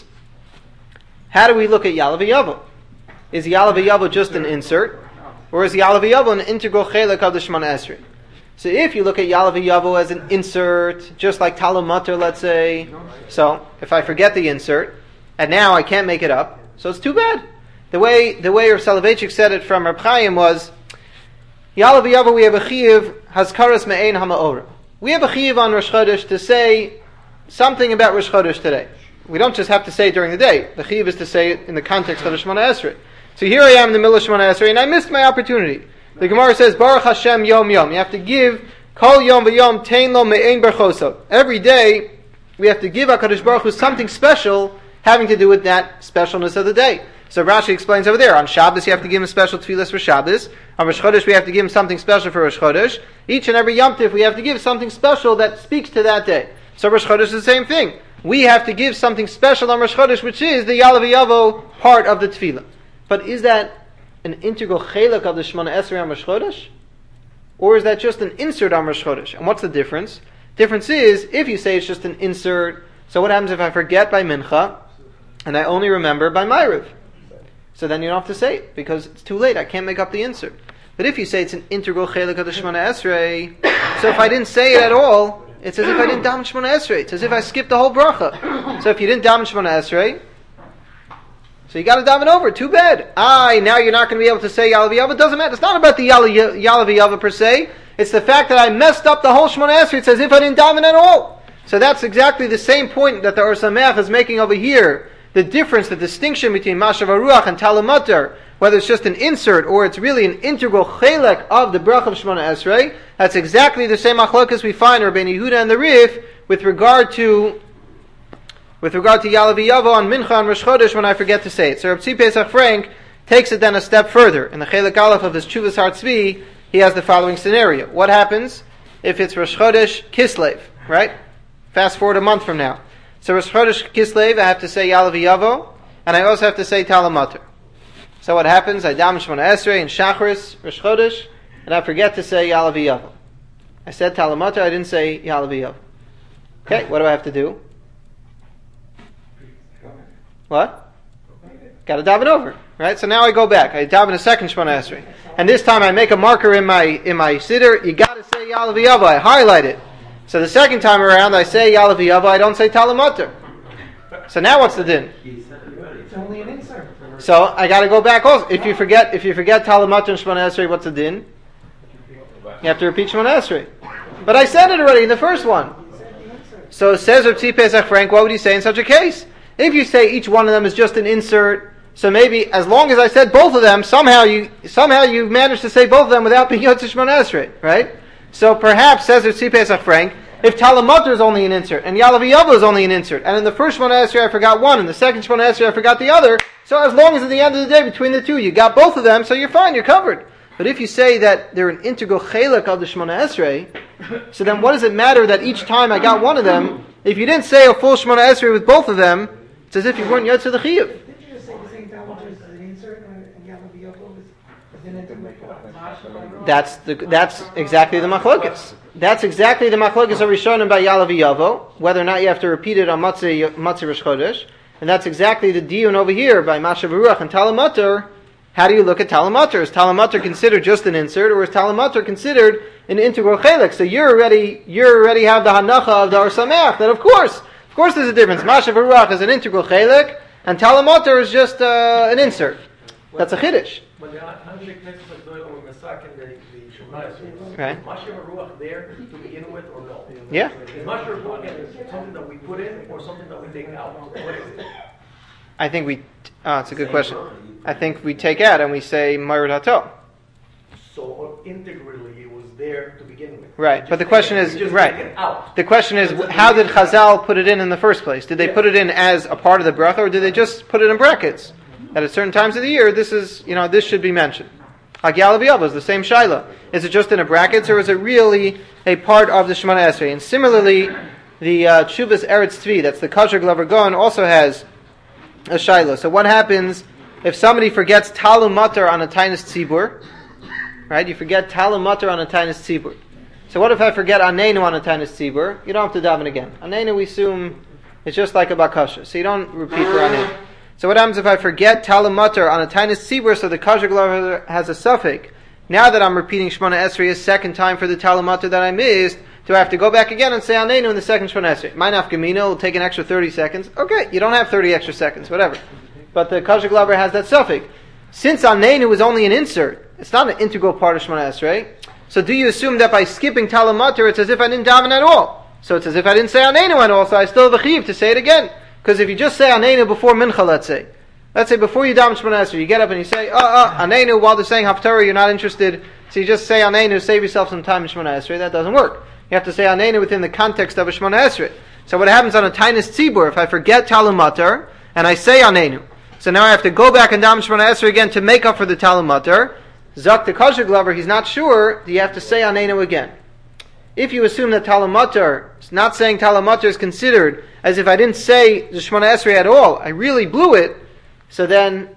How do we look at Ya'aleh v'yavo? Is Ya'aleh v'yavo just an insert? Or is Ya'aleh v'yavo an integral chelik of the Shemona Esrei? So if you look at Ya'aleh v'yavo as an insert, just like Talmud Mater, let's say, so if I forget the insert, and now I can't make it up, so it's too bad. The way the way Rav Soloveitchik said it from Reb Chaim was, Ya'aleh v'yavo, we have a chiyuv, hazkaras me'ein ha'ma'ora. We have a chiyuv on Rosh Chodesh to say something about Rosh Chodesh today. We don't just have to say it during the day. The chiyuv is to say it in the context of the Shemona Esrei. So here I am in the middle of Shemona Esrei, and I missed my opportunity. The Gemara says, Baruch Hashem Yom Yom. You have to give Kol Yom V'Yom Tein Lo Me'ein Berchoso. Every day, we have to give HaKadosh Baruch Hu something special having to do with that specialness of the day. So Rashi explains over there, on Shabbos you have to give him special tefillas for Shabbos. On Rosh Chodesh we have to give him something special for Rosh Chodesh. Each and every Yom Tif we have to give something special that speaks to that day. So Rosh Chodesh is the same thing. We have to give something special on Rosh Chodesh, which is the Ya'aleh v'yavo part of the tefillah. But is that an integral chelik of the Shemona Esrei on Rosh Chodesh? Or is that just an insert on Rosh Chodesh? And what's the difference? Difference is, if you say it's just an insert, so what happens if I forget by Mincha, and I only remember by Ma'ariv? So then you don't have to say it, because it's too late, I can't make up the insert. But if you say it's an integral chelik of the Shemona Esrei, so if I didn't say it at all, it's as if I didn't daven Shemona Esrei. It's as if I skipped the whole bracha. So if you didn't daven Shemona Esrei, so you got to daven over. Too bad. Aye, now you're not going to be able to say Ya'aleh v'yavo. It doesn't matter. It's not about the Ya'aleh v'yavo per se. It's the fact that I messed up the whole Shemona Esrei. It's as if I didn't daven at all. So that's exactly the same point that the Or Sameach is making over here the difference, the distinction between Mashav HaRuach and Talamatar, whether it's just an insert or it's really an integral chelek of the Bracha of Shemona Esrei, that's exactly the same machlokas we find in Rabbeinu Yehuda and the Rif with regard to with regard to Yalav Yavo on Mincha and Rosh Chodesh when I forget to say it. So Reb Tzvi Pesach Frank takes it then a step further. In the Chelek Aleph of his Chuvas Har Tzvi, he has the following scenario. What happens if it's Rosh Chodesh Kislev, right? Fast forward a month from now. So Rosh Chodesh Kislev, I have to say Yalav Yavo, and I also have to say Talamatar. So what happens? I dam Shemona Esrei and Shachris, Rosh Chodesh, and I forget to say Yalav Yavo. I said Talamatar, I didn't say Yalav Yavo. Okay, what do I have to do? What? Got to daven over, right? So now I go back. I daven a second Shemona Esrei, and this time I make a marker in my in my siddur. You got to say Yalav Yavo. I highlight it. So the second time around, I say Yalav Yavo. I don't say Talamatar. So now what's the din? It's only an insert. So I got to go back also. If you forget, if you forget Talamatar and Shemona Esrei, what's the din? You have to repeat Shemona Esrei. But I said it already in the first one. So it says Reb Tzvi Pesach Frank, what would he say in such a case? If you say each one of them is just an insert, so maybe as long as I said both of them, somehow you somehow you managed to say both of them without being Yotzei Shemona Esrei, right? So perhaps, says Reb Tzvi Pesach Frank, if Talamatar is only an insert, and Yalav Yavo is only an insert, and in the first Shemona Esrei I forgot one, and the second Shemona Esrei I forgot the other, so as long as at the end of the day, between the two, you got both of them, so you're fine, you're covered. But if you say that they're an integral chelek of the Shemona Esrei, so then what does it matter that each time I got one of them, if you didn't say a full Shemona Esrei with both of them, it's as if you weren't Yotzei the Chiyuv. Did you just say the same Talamatar is an insert and Yalav Yavo is an integral? That's the, that's exactly the machlokas. That's exactly the machlokas of Rishonim by Yalav Yavo, whether or not you have to repeat it on Matzah Matzah Rosh Chodesh, and that's exactly the diyun over here by Mashav HaRuach and Talamatar. How do you look at Talamatar? Is Talamatar considered just an insert, or is Talamatar considered an integral chelek? So you're already you already have the hanacha of the Or Sameach that of course, of course, there's a difference. Mashav HaRuach is an integral chelek, and Talamatar is just uh, an insert. That's a chiddush. But the Andrei Knesset is doing on the second the Shemona Esrei. Right. Mashav HaRuach there to begin with, or no? Yeah. Is Mashav HaRuach something that we put in, or something that we take out? What is it? I think we. Oh, it's a good question. I think we take out and we say Ma'ir Hato. So integrally, it was there to begin with. Right, but the question is, We just right. take it out. The question is, how did Chazal put it in in the first place? Did they put it in as a part of the bracha, or did they just put it in brackets? That at certain times of the year, this is, you know, this should be mentioned. Like Yalav Yavo is the same shaila. Is it just in a brackets, or is it really a part of the Shemona Esrei? And similarly, the uh, Chuvas Eretz Tzvi, that's the Kosher Glover Gon, also has a shaila. So what happens if somebody forgets Talum Matar on a Tainus Tzibur? Right, you forget Talum Matar on a Tainus Tzibur. So what if I forget Aneinu on a Tainus Tzibur? You don't have to daven again. Aneinu, we assume, it's just like a Bakasha. So you don't repeat for Aneinu. So what happens if I forget Talum Matar on a Tainus Tzibur, so the Kosher Glover has a suffix? Now that I'm repeating Shemona Esrei a second time for the Talum Matar that I missed, do I have to go back again and say Aneinu in the second Shemona Esrei? My nafkamina will take an extra thirty seconds. Okay, you don't have thirty extra seconds, whatever. But the Kosher Glover has that suffix. Since Aneinu is only an insert, it's not an integral part of Shemona Esrei, so do you assume that by skipping Talum Matar, it's as if I didn't daven at all? So it's as if I didn't say Aneinu at all, so I still have a chiyuv to say it again. Because if you just say Aneinu before Mincha, let's say, let's say before you daven Shemona Esrei, you get up and you say, oh, oh, Aneinu, while they're saying Haftarah, you're not interested, so you just say Aneinu, save yourself some time in Shemona Esrei. That doesn't work. You have to say Aneinu within the context of a Shemona Esrei. So what happens on a Tainus Tzibur, if I forget Talum Matar, and I say Aneinu, so now I have to go back and daven Shemona Esrei again to make up for the Talum Matar. Zak the Kosher Glover, he's not sure, do you have to say Aneinu again? If you assume that Talum Matar, not saying Talum Matar is considered as if I didn't say the Shemona Esrei at all, I really blew it, so then,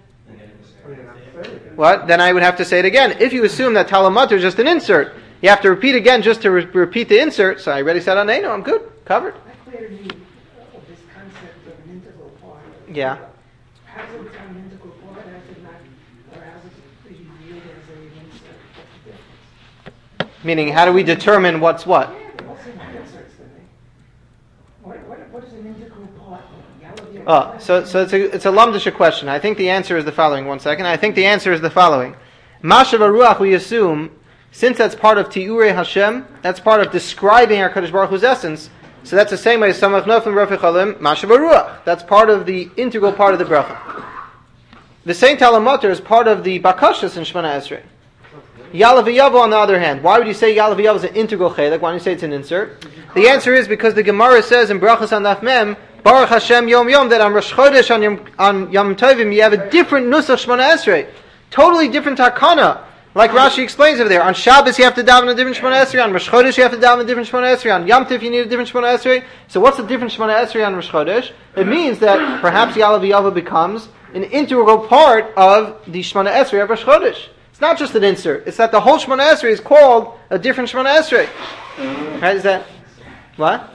what? Then I would have to say it again. If you assume that Talum Matar is just an insert, you have to repeat again just to re- repeat the insert, so I already said Aneinu, I'm good, covered. That cleared me of this concept of an integral part. Yeah. How does it become an integral part? How does it not, or how does it be viewed as an insert? What's the difference? Meaning, how do we determine what's what? Yeah, what's in inserts then? What, what, what is an integral part? Yalav Yavo. Oh, so so it's a it's a lumdisha question. I think the answer is the following. One second. I think the answer is the following. Mashav HaRuach, we assume, since that's part of Ti'urei Hashem, that's part of describing our Kadosh Baruch Hu's essence, So that's the same way. Samach Nofim Rafi Cholim Mashav Ruach. That's part of the integral part of the bracha. The same Talamater is part of the Bakashas in Shemona Esrei. Yalav Yavo, on the other hand, why would you say Yalav Yavo is an integral chelik? Why don't you say it's an insert? The answer is because the Gemara says in Brachas on Daf Mem, Baruch Hashem Yom Yom, that on Rosh Chodesh, on Yom, on Yom Tovim, you have a different Nusach Shemona Esrei. Totally different takana. Like Rashi explains over there. On Shabbos you have to daven a different Shemona Esrei. On Rosh Chodesh you have to daven a different Shemona Esrei. On Yom Tov you need a different Shemona Esrei. So what's the different Shemona Esrei on Rosh Chodesh? It means that perhaps Yalav Yavo becomes an integral part of the Shemona Esrei of Rosh Chodesh. It's not just an insert. It's that the whole Shemona Esrei is called a different Shemona Esrei. Right? Is that what?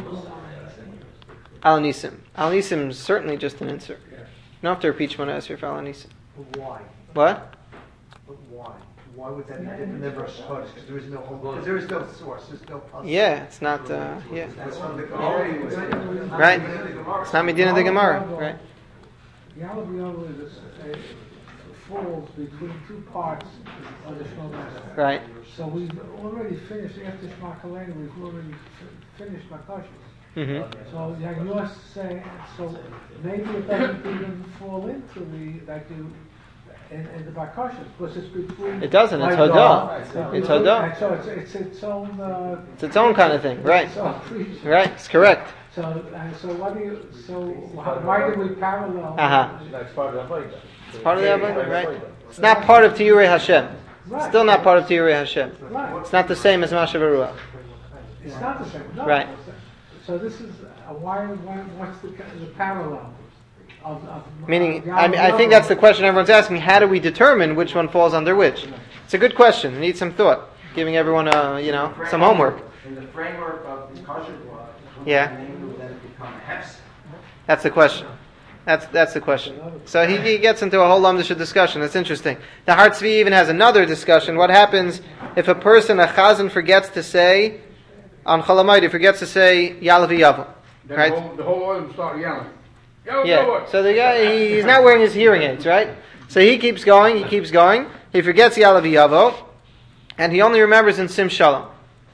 Al Nisim. Al Nisim is certainly just an insert. You don't have to repeat Shemona Esrei for Al Nisim. But why? What? But why? Why would that be different than Rosh Chodesh? Because there is no because there is no source. There's no possible. Yeah, it's not. Uh, yeah. That's from the Gemara. Right. It's not Medina the Gemara. Right. Yalav Yavo is a, falls between two parts of the Shemona Esrei. Right. So we've already finished after Shema Kalena. We've already f- finished Makashas. Mm-hmm. So like you're saying, so maybe it doesn't even fall into the like the in, in the Bakashas because it's between. It doesn't. It's like, Hodah. uh, It's between- Hodah. and So it's it's its own. Uh, It's its own kind of thing. Right. its own creature. Right. It's correct. So uh, so what do you so how, why do we parallel? Uh-huh. That's part of the Avodah. It's part of the Avodah, right? It's not part of Tiyurei Hashem. Right. Still not part of Tiyurei Hashem. Right. It's not the same as Mashav Ruach. It's not the same. No. Right. So this is uh, why, why what's the, the parallel of, of Meaning, uh, I mean, I think that's the question everyone's asking. How do we determine which one falls under which? It's a good question. It needs some thought. Giving everyone, uh, you know, some homework. In the framework of the kosher law, Yeah. that it become hefs. That's the question. That's that's the question. So he, he gets into a whole lamdisha discussion. That's interesting. The Har Tzvi even has another discussion. What happens if a person, a chazan, forgets to say on Chol Hamoed, forgets to say Yalav Yavo, Then right? the whole, the whole audience start yelling. Yo, Yeah. yo, So the guy, he, he's not wearing his hearing aids, right? So he keeps going. He keeps going. He forgets Yalav Yavo, and he only remembers in Sim Shalom.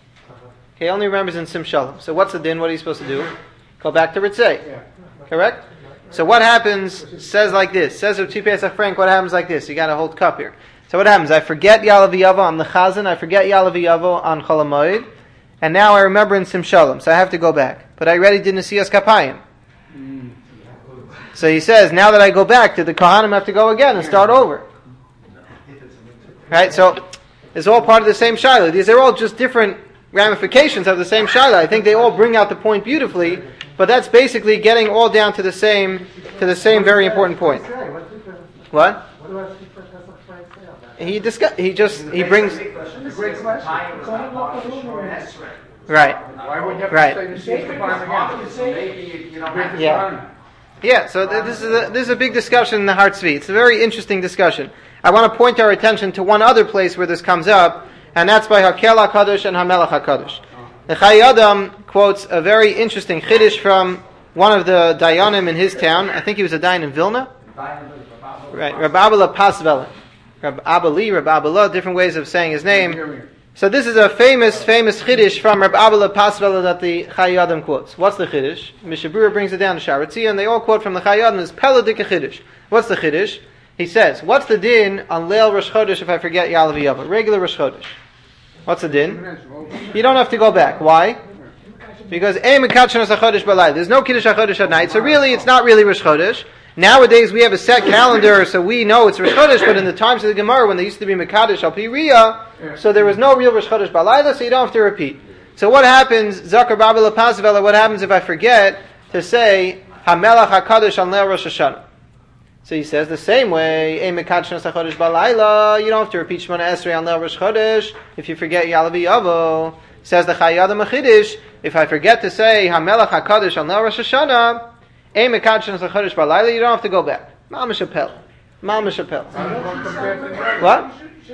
He only remembers in Sim Shalom. So what's the din? What are you supposed to do? Go back to Ritzei. Yeah. Correct? So what happens, says like this, says of T P S F Frank, what happens like this? You got to hold cup here. So what happens? I forget Yalav Yavo, I'm the chazan, I forget Yalav Yavo on Chol Hamoed, and now I remember in Sim Shalom, so I have to go back. But I already did Nesiyas Kapayim. So he says, now that I go back, did the Kohanim have to go again and start over? Right? So it's all part of the same Shiloh. These are all just different ramifications of the same Shiloh. I think they all bring out the point beautifully, but that's basically getting all down to the same to the same very important point. What? What about Shifra Pesach Frank say on that? He discuss, he just he brings The great question. right. Why would you have Right. to say the time again? Maybe you don't have to. Yeah. Yeah, so th- this is a, this is a big discussion in the Har Tzvi. It's a very interesting discussion. I want to point our attention to one other place where this comes up, and that's by Hakel HaKadosh and Hamelach HaKadosh. The Chai Adam quotes a very interesting chiddush from one of the Dayanim in his town. I think he was a Dayan in Vilna. Right, Rabbi Abba Pasvela. Rabbi Abba Li, Rabbi Abba La, different ways of saying his name. So this is a famous, famous chiddush from Rabbi Abba Pasvela that the Chai Adam quotes. What's the chiddush? Mishabura brings it down to Sharatzia, and they all quote from the Chai Adam as Peladik chiddush. What's the chiddush? He says, what's the din on Leil Rosh Chodesh if I forget Yalav Yavo? Regular Rosh Chodesh. What's the din? You don't have to go back. Why? Because there's no Kiddush HaChodesh at night, so really it's not really Rosh Chodesh. Nowadays we have a set calendar, so we know it's Rosh Chodesh, but in the times of the Gemara, when there used to be Mekadosh Al Pi Riyah, so there was no real Rosh Chodesh Balayla, so you don't have to repeat. So what happens, Zakar Babel Pasvela, what happens if I forget to say HaMelach HaKadosh on Leil Rosh Hashanah? So he says the same way, Ein Mekadosh HaChodesh Balayla, you don't have to repeat Shemona Esrei on Leil Rosh Chodesh if you forget Yalav Yavo. Says the Chai Adam HaChiddush, if I forget to say HaMelach HaKadosh on Leil Rosh Hashanah, Ein Mekadosh HaChodesh Balayla, you don't have to go back. Mamash Apel. Mamash Apel. What?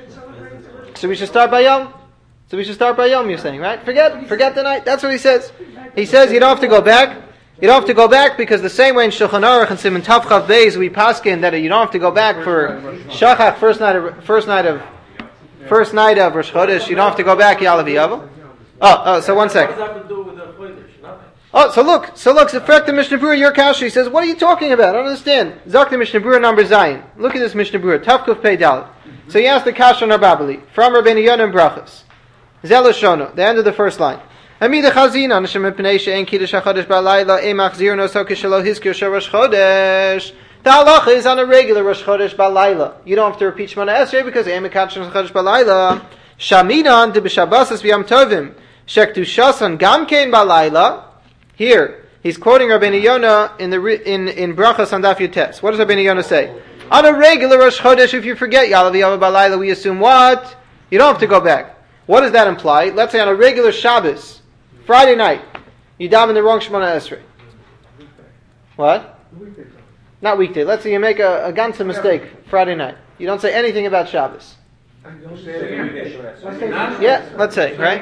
So we should start by Yom? So we should start by Yom, you're saying, right? Forget, forget the night. That's what he says. He says you don't have to go back. You don't have to go back because the same way in Shulchan Aruch and Siman Tav Chav Beis we paskin that you don't have to go back for Shachach, first night of first night of first night of Rosh Chodesh. You don't have to go back Yalav Yavo. Oh, oh, so one What second. does that have to do with the Chodesh? Nothing. Oh, so look, so look, Zefrek the Mishnah Berurah, your kasha. He says, what are you talking about? I don't understand. Zak the Mishnah Berurah number Zion. Look at this Mishnah Berurah, Tavkuf Pei Dalet. So he asked the kasha on Arbabali from Rabbeinu Yonah and Brachas. Zelashono, the end of the first line. Amida Chazina, Nishim Pnei She'en Kiddush HaChodesh Ba'Layla, Emach Zir No So Kishelo Hizkir Shel Rosh Chodesh. The halacha is on a regular Rosh Chodesh Ba'Layla. You don't have to repeat Shemona Esrei because Emach Rosh Chodesh Ba'Layla. Shamidan de B'Shabbos V'Yam Tovim. Shektu Shasan Gamkein Ba'Layla. Here, he's quoting Rabbeinu Yonah in the in in Brachas on Daf Yutes. What does Rabbeinu Yonah say? On a regular Rosh Chodesh, if you forget Yalav Yava B'Layla, we assume what? You don't have to go back. What does that imply? Let's say on a regular Shabbos, Friday night, you daven the wrong Shemona Esrei. What? Not weekday. Let's say you make a, a ganze mistake Friday night. You don't say anything about Shabbos. Yeah, let's say, right?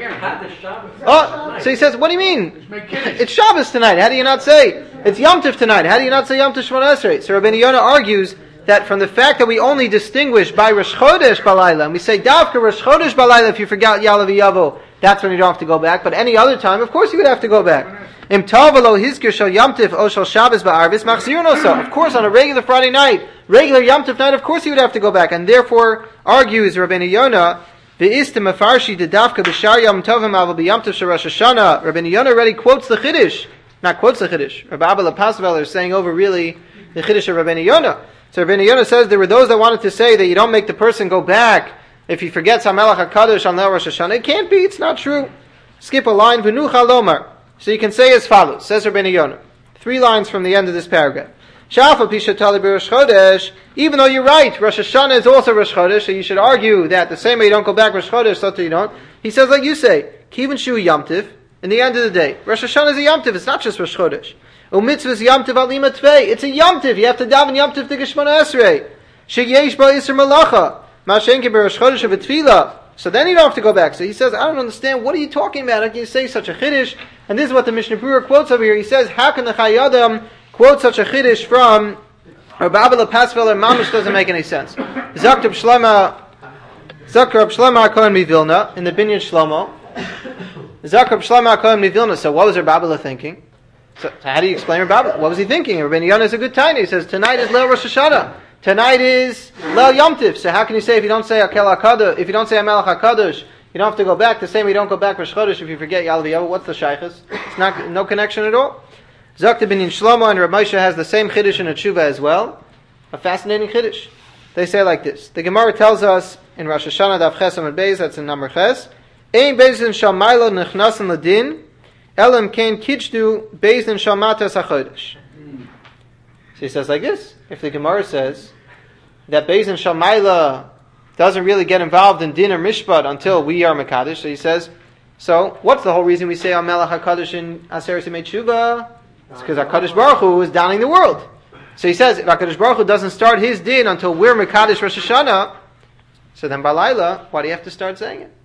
Oh, so he says, what do you mean? It's Shabbos tonight. How do you not say? It's Yom Tov tonight. How do you not say Yom Tov Shemona Esrei? So Rabbeinu Yonah argues that from the fact that we only distinguish by Rosh Chodesh B'Layla, and we say Davka Rosh Chodesh B'Layla, if you forgot Yalav Yavo, that's when you don't have to go back. But any other time, of course you would have to go back. Im Tavalo Hizkir Shel Yom Tov O Shel Shabbos Ba'Arvis Machzir No So. Of course, on a regular Friday night, regular Yom Tov night, of course you would have to go back. And therefore, argues Rabbeinu Yonah, Ve'istim Afarshi de Davka B'Shar Yom Tovim Aval B'Yom Tov Shel Rosh Hashanah. Rabbeinu Yonah already quotes the Chiddush. Not quotes the Chiddush. Rabbi Abba Pasveler is saying over really the Chiddush of Rabbeinu Yonah. So Rabbeinu Yonah says there were those that wanted to say that you don't make the person go back if he forgets HaMelech HaKadosh on Leil Rosh Hashanah. It can't be, it's not true. Skip a line, V'nu Chalomar. So you can say as follows, says Rabbeinu Yonah. Three lines from the end of this paragraph. Shafa Pisha Tali Rosh Chodesh, even though you're right, Rosh Hashanah is also Rosh Chodesh, so you should argue that the same way you don't go back Rosh Chodesh, so you don't. He says like you say, Kivin Shu Yom Tiv, in the end of the day. Rosh Hashanah is a Yom Tiv, it's not just Rosh Chodesh. Umitzvahs Yom Tiv Alima Tvei, it's a Yom Tiv, you have to daven Yom Tiv to Geshmona Esrei. Sheyesh Ba Yisr Malacha, Mashenke Rosh Chodesh V'Tfilah. So then you don't have to go back. So he says, I don't understand, what are you talking about? How can you say such a Chiddush? And this is what the Mishnah Berurah quotes over here. He says, how can the Chayei Adam quote such a Chiddush from Rabbi Abba Pasveler? Mamish doesn't make any sense. Zakr Shlema, Zakr Shlema HaKohen Mivilna, in the Binyan Shlomo. Zakr Shlema HaKohen Mivilna. So what was Rabbi Abba thinking? So, so how do you explain Rabbi Abba? What was he thinking? Rabbeinu Yonah is a good tiny. He says, tonight is Leil Rosh Hashanah. Tonight is Leil Yom Tiv. So how can you say if you don't say Akel HaKadosh, if you don't say HaMelech HaKadosh, you don't have to go back? The same way you don't go back Rosh Chodesh if you forget Yalav Yavo. What's the shaychus? It's not, no connection at all. Zakta Binyan Shlomo and Rav Moshe has the same chiddush in a tshuva as well. A fascinating chiddush. They say like this. The Gemara tells us in Rosh Hashanah Daf Ches Amud Beis, that's in number Ches, Ein Beis Din Shal Mailo Nechnasen Ladin, Elam Kein Kichdu Beis Din Shal Matas HaChodesh. So he says like this. If the Gemara says that Beis Din Shal Maila doesn't really get involved in din or mishpat until we are Mekadosh, so he says, so what's the whole reason we say HaMelech HaKadosh in Aseret Yemei Tshuva? It's because HaKadosh Baruch Hu is downing the world. So he says, if HaKadosh Baruch Hu doesn't start his din until we're Mekadosh Rosh Hashanah, so then Balayla, why do you have to start saying it?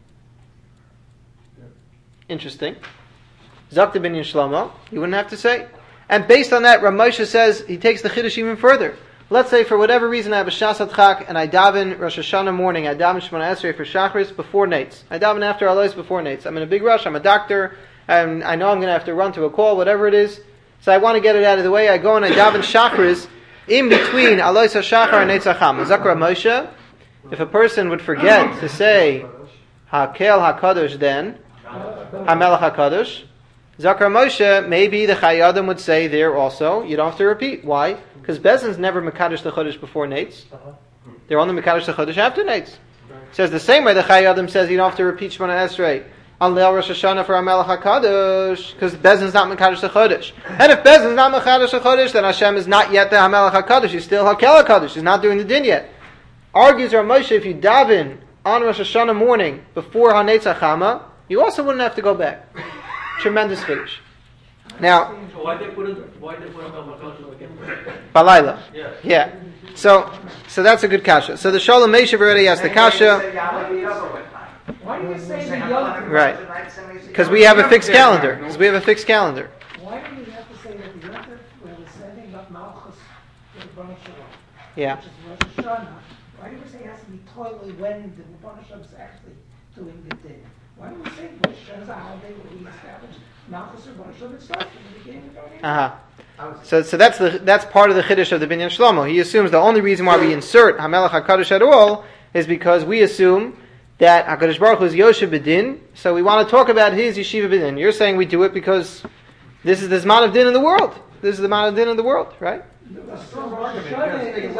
Interesting. Zakta Binyan Shlomo, you wouldn't have to say. And based on that, Rav Moshe says, he takes the Chiddush even further. Let's say for whatever reason I have a Shas Adchak and I daven Rosh Hashanah morning, I daven Shemona Esrei for Shachris before Nates. I daven after Alois before Nates. I'm in a big rush, I'm a doctor, and I know I'm going to have to run to a call, whatever it is. So I want to get it out of the way. I go and I daven Shachris in between Alois HaShachar and Nates HaCham. Zakar Rav Moshe, if a person would forget to say HaKel HaKadosh then, HaMelech HaKadosh, Zakar Moshe, maybe the Chayei Adam would say there also, you don't have to repeat. Why? Because Bezin's never Mekadosh the Chodesh before Nates. They're only Mekadosh the Chodesh after Nates. Says the same way the Chayei Adam says you don't have to repeat Shemona Esrei on Leil Rosh Hashanah for HaMelech HaKadosh, because Bezin's not Mekadosh the Chodesh. And if Bezin's not Mekadosh the Chodesh, then Hashem is not yet the HaMelech HaKadosh. He's still HaKel HaKadosh. He's not doing the din yet. Argues Rav Moshe, if you daven on Rosh Hashanah morning before HaNetz HaChama, you also wouldn't have to go back. Tremendous finish. Now, So why they put in, why they put in HaMelech again? Balayla. Yeah. Yeah. So, so that's a good kasha. So the Sholem Meshav already asked the kasha. Why do you say the Yom Tov? Right. Because we have a fixed calendar. Because we have a fixed calendar. Why do you have to say that the Yom Tov, where we're sending up Malchus to the Rebbeinu Shalom, Yeah. which is Rosh Hashanah, why do we say it has to be totally when the Rebbeinu Shalom is actually doing the din? Why don't we say Rosh Hashanah is a holiday where we establish Malchus or Rosh Hashanah? It starts from the beginning of our Uh huh. So, so that's the that's part of the chiddush of the Binyan Shlomo. He assumes the only reason why we insert Hamelech Hakadosh at all is because we assume that Hakadosh Baruch Hu is Yoshev B'Din. So we want to talk about his Yeshiva B'Din. You're saying we do it because this is the Zman of Din in the world. This is the Zman of Din in the world, right? Let's see what back to a time period.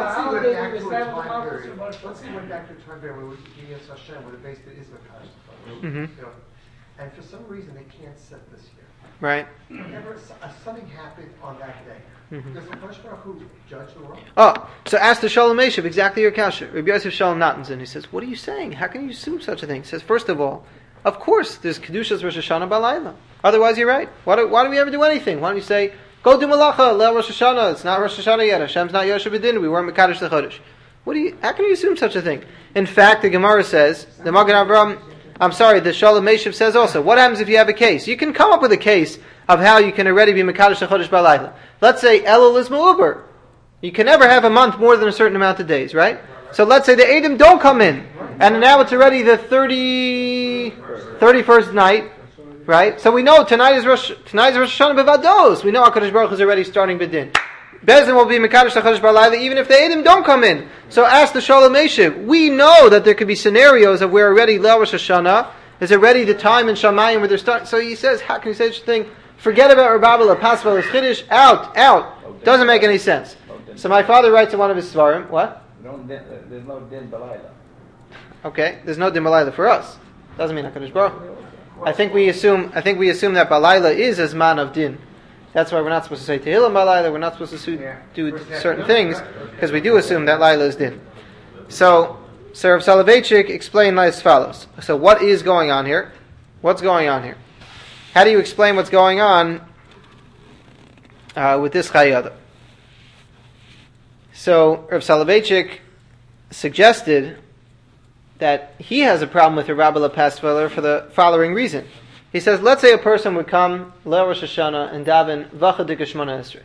Let's see what back to a time period where we use Hashem, where the base is Makadosh. Mm-hmm. You know, and for some reason they can't set this year. Right. Whenever uh, something happened on that day, Mm-hmm. does the Hakadosh Baruch Hu judge the world? Oh, so ask the Shalom Meshav exactly your kasha. Rabbi Yosef Shalom Natanson. He says, "What are you saying? How can you assume such a thing?" He says, first of all, of course, there's Kedushas Rosh Hashanah Balayla. Otherwise, you're right. Why do, why do we ever do anything? Why don't you say, go do Malacha, Leil Rosh Hashanah, it's not Rosh Hashanah yet, Hashem's not Yoshev B'Din, we weren't Mekadosh the Chodesh. What do you, how can you assume such a thing? In fact, the Gemara says, the Magen Avraham, I'm sorry, the Shalom Meshav says also, what happens if you have a case? You can come up with a case of how you can already be Mekadosh the Chodesh Balayla. Let's say Elul is Ma'uber. You can never have a month more than a certain amount of days, right? So let's say the Eidim don't come in, and now it's already the thirty, thirty-first night, right? So we know tonight is Rosh, tonight is Rosh Hashanah Bevados. We know HaKadosh Baruch Hu is already starting B'Din. Bezin will be Mekadosh HaKadosh Balayla even if the Eidim don't come in. So ask the Shalom Meshav. We know that there could be scenarios of where already Leil Rosh Hashanah is already the time in Shamayim where they're starting. So he says, how can you say such a thing? Forget about Rabbi Pasval is Chiddush. Out, out. Doesn't make any sense. So my father writes in one of his svarim, what? No din, there's no din balayla. Okay, there's no din balayla for us. Doesn't mean HaKadosh Baruch Hu. I think we assume. I think we assume that balayla is as man of din. That's why we're not supposed to say Tehillim balayla. We're not supposed to su- do certain things because we do assume that Laila is din. So, Sir Rav Soloveitchik explained as follows. So, what is going on here? What's going on here? How do you explain what's going on uh, with this Chayyadah? So, Rav Soloveitchik suggested that he has a problem with Rabbi Lapasveler for the following reason. He says, let's say a person would come Leil Rosh Hashanah and daven Vachadik Shmona Esrei.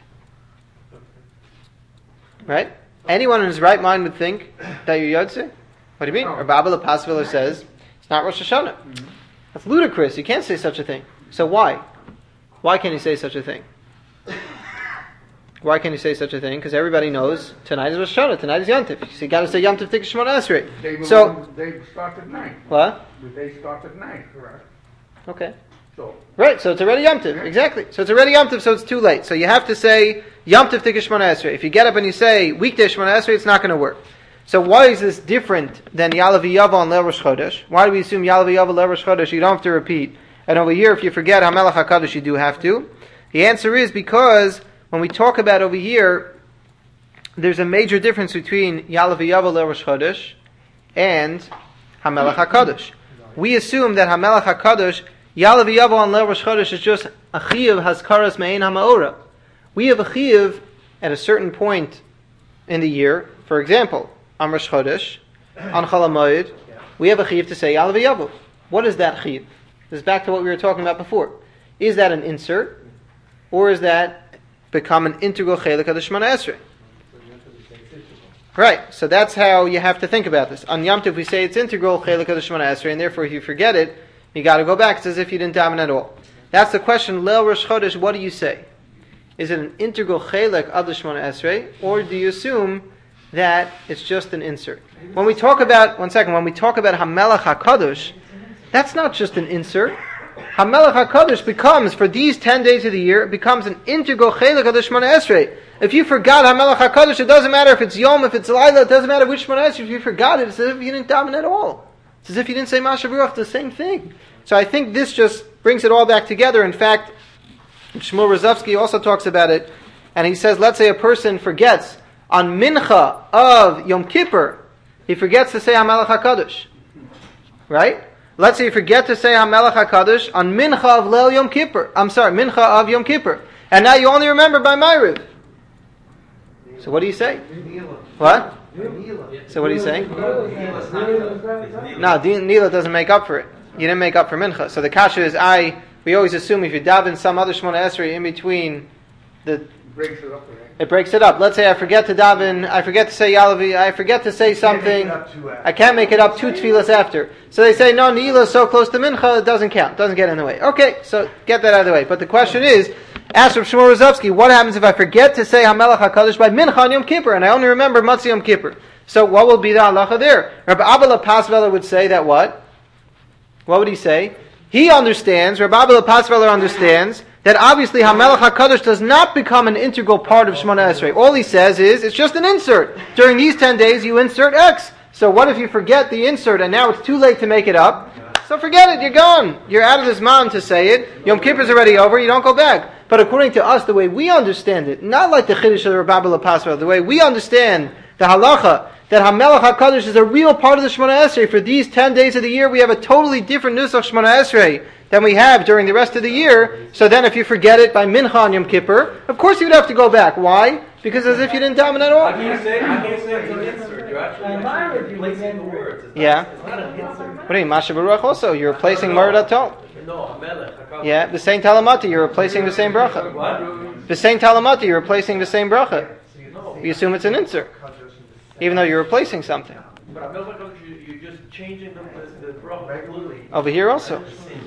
Right? Anyone in his right mind would think that you're Yodze? What do you mean? Rabbi Lapasveler says it's not Rosh Hashanah. Mm-hmm. That's ludicrous. You can't say such a thing. So why? Why can't he say such a thing? Why can't he say such a thing? Because everybody knows tonight is Rosh Hashanah, tonight is Yom Tov. So you got to say Yom Tov Tikkun Shemona Esrei. So they start at nine. What? They start at nine, correct? Okay. So right, so it's already Yom Tov. Exactly. So it's already Yom Tov, so it's too late. So you have to say Yom Tov Tikkun Shemona Esrei. If you get up and you say weekday Shemona Esrei, it's not going to work. So why is this different than Ya'aleh V'Yavo on Leil Rosh Chodesh? Why do we assume Ya'aleh V'Yavo Leil Rosh Chodesh? You don't have to repeat. And over here, if you forget HaMelech HaKadosh, you do have to. The answer is because when we talk about over here, there's a major difference between Ya'aleh V'Yavo Leil Rosh Chodesh and HaMelech HaKadosh. We assume that HaMelech HaKadosh, Ya'aleh V'Yavo on Leil Rosh Chodesh is just a chiyuv haskaras me'ein ha'ma'ora. We have a chiyuv at a certain point in the year. For example, on Rosh Chodesh, on Chol HaMoed, we have a chiyuv to say Ya'aleh V'Yavo. What is that chiyuv? This is back to what we were talking about before. Is that an insert, or is that become an integral chelik of the Shemona Esrei? Right. So that's how you have to think about this. On Yom Tov, we say it's integral chelik of the Shemona Esrei, and therefore, if you forget it, you got to go back. It's as if you didn't daven at all. That's the question. Leil Rosh Chodesh. What do you say? Is it an integral chelik of the Shemona Esrei, or do you assume that it's just an insert? When we talk about one second, when we talk about HaMelech HaKadosh, that's not just an insert. HaMelech HaKadosh becomes, for these ten days of the year, it becomes an integral chelik of the Shemona Esrei. If you forgot HaMelech HaKadosh, it doesn't matter if it's Yom, if it's Laila, it doesn't matter which Shemona Esrei. If you forgot it, it's as if you didn't daven at all. It's as if you didn't say Mashav Ruach, the same thing. So I think this just brings it all back together. In fact, Shmuel Rozovsky also talks about it, and he says, let's say a person forgets on Mincha of Yom Kippur, he forgets to say HaMelech HaKadosh. Right? Let's say you forget to say HaMelech HaKadosh on Mincha of Leil Yom Kippur. I'm sorry, Mincha of Yom Kippur. And now you only remember by Ma'ariv. So what do you say? What? So what are you saying? No, Nila doesn't make up for it. You didn't make up for Mincha. So the kasha is, I, we always assume if you daven some other Shemona Esrei in between the breaks it up, right? It breaks it up. Let's say I forget to daven, I forget to say Yalavi, I forget to say something. I can't make it up two tefillas after. So they say, no, Ne'ilah is so close to Mincha, it doesn't count. It doesn't get in the way. Okay, so get that out of the way. But the question is, ask Rav Shmuel Rozovsky, what happens if I forget to say HaMelech HaKadosh by Mincha on Yom Kippur, and I only remember Matzah Yom Kippur? So what will be the halacha there? Rabbi Abba Pasveler would say that what? What would he say? He understands, Rabbi Abba Pasveler understands, that obviously HaMelech HaKadosh does not become an integral part of Shemona Esrei. All he says is, it's just an insert. During these ten days, you insert X. So what if you forget the insert and now it's too late to make it up? So forget it, you're gone. You're out of this man to say it. Yom Kippur's already over, you don't go back. But according to us, the way we understand it, not like the Chiddush of the Rabbi Abba Pasveler, the way we understand the halacha, that HaMelech HaKadosh is a real part of the Shemona Esrei. For these ten days of the year, we have a totally different nusach Shemona Esrei than we have during the rest of the year. So then if you forget it by Mincha on Yom Kippur, of course you would have to go back. Why? Because as if you didn't daven at all. I can't say, I can't say it's an insert. You're actually, actually replacing the words. It's Yeah. Not, it's not an insert. What do you mean? Masha Baruch also, you're replacing Murad Atol. No, HaMelech HaKadosh. Yeah, the same Talamati, you're replacing the same bracha. What? The same Talamati, you're replacing the same bracha. No. You assume it's an insert, even though you're replacing something. But HaMelech HaKadosh, you- you're just changing the, the, the bracha completely. Over here also.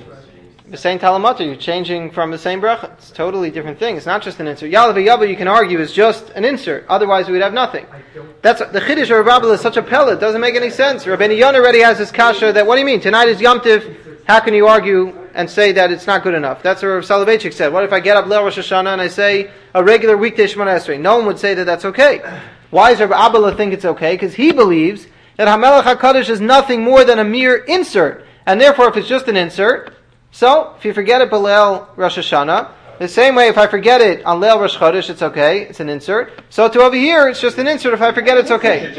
The same Talamata, you're changing from the same bracha. It's a totally different thing. It's not just an insert. Yalav Yabba, you can argue, is just an insert. Otherwise, we would have nothing. That's the Chiddush of Rabbi Abba is such a pellet. It doesn't make any sense. Rabbeinu Yonah already has this kasha that, what do you mean? Tonight is Yom Tiv. How can you argue and say that it's not good enough? That's what Rav Soloveitchik said. What if I get up Leil Rosh Hashanah and I say a regular weekday Shemona Esrei? No one would say that that's okay. Why does Rabbi Abba think it's okay? Because he believes that HaMelech HaKadosh is nothing more than a mere insert. And therefore, if it's just an insert, so, if you forget it B'Leil Rosh Hashanah, the same way if I forget it on Leil Rosh Chodesh, it's okay, it's an insert. So to over here, it's just an insert. If I forget, it's okay.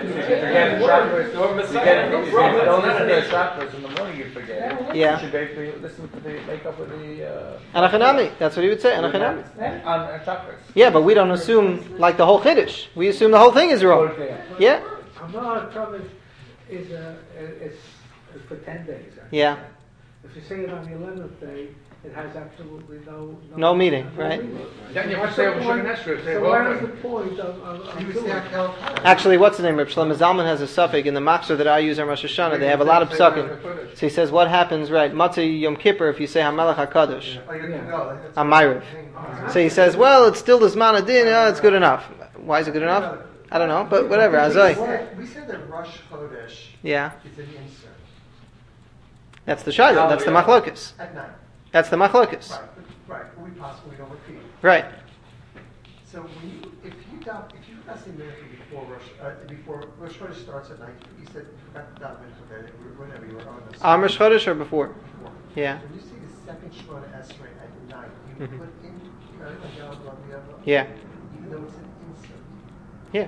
Yeah. You should basically listen to the make up with the uh, Anachanami, that's what he would say, Anachanami. on uh, chakras. Yeah, but we don't assume like the whole Chiddush. We assume the whole thing is wrong. Yeah? HaMelech HaKadosh is, uh, it's, it's for ten days. actually. Yeah. If you say it on the eleventh day, it has absolutely no... No meaning, right? Then you have to say over Shemona Esrei. Say, So well, where is the point of, of, of doing it? Actually, what's the name? Reb Shlomo Zalman has a suffix in the Machzor that I use on Rosh Hashanah. They have a lot of psukim. So he says, what happens, right? Matzah Yom Kippur if you say HaMelech HaKadosh. On Ma'ariv. So he says, well, it's still the Zman Adin, oh, it's good enough. Why is it good enough? I don't know, but whatever. Azoi. We said that Rosh Chodesh Yeah. is an insert That's the Shiloh. That's the Machlokes. at night. That's the Machlokes. Right, but, right, but we possibly don't repeat. Right. So when you, if you daven, if you forgot to say mincha before Rosh, uh, before Rosh Chodesh starts at night, you said you forgot to daven mincha there, whenever you were on this. On Rosh Chodesh or before? Before. Yeah. When you see the second Shemona Esrei at night, you Mhm. put in uh, Yom Tov, Yeah. even though it's an insert. Yeah.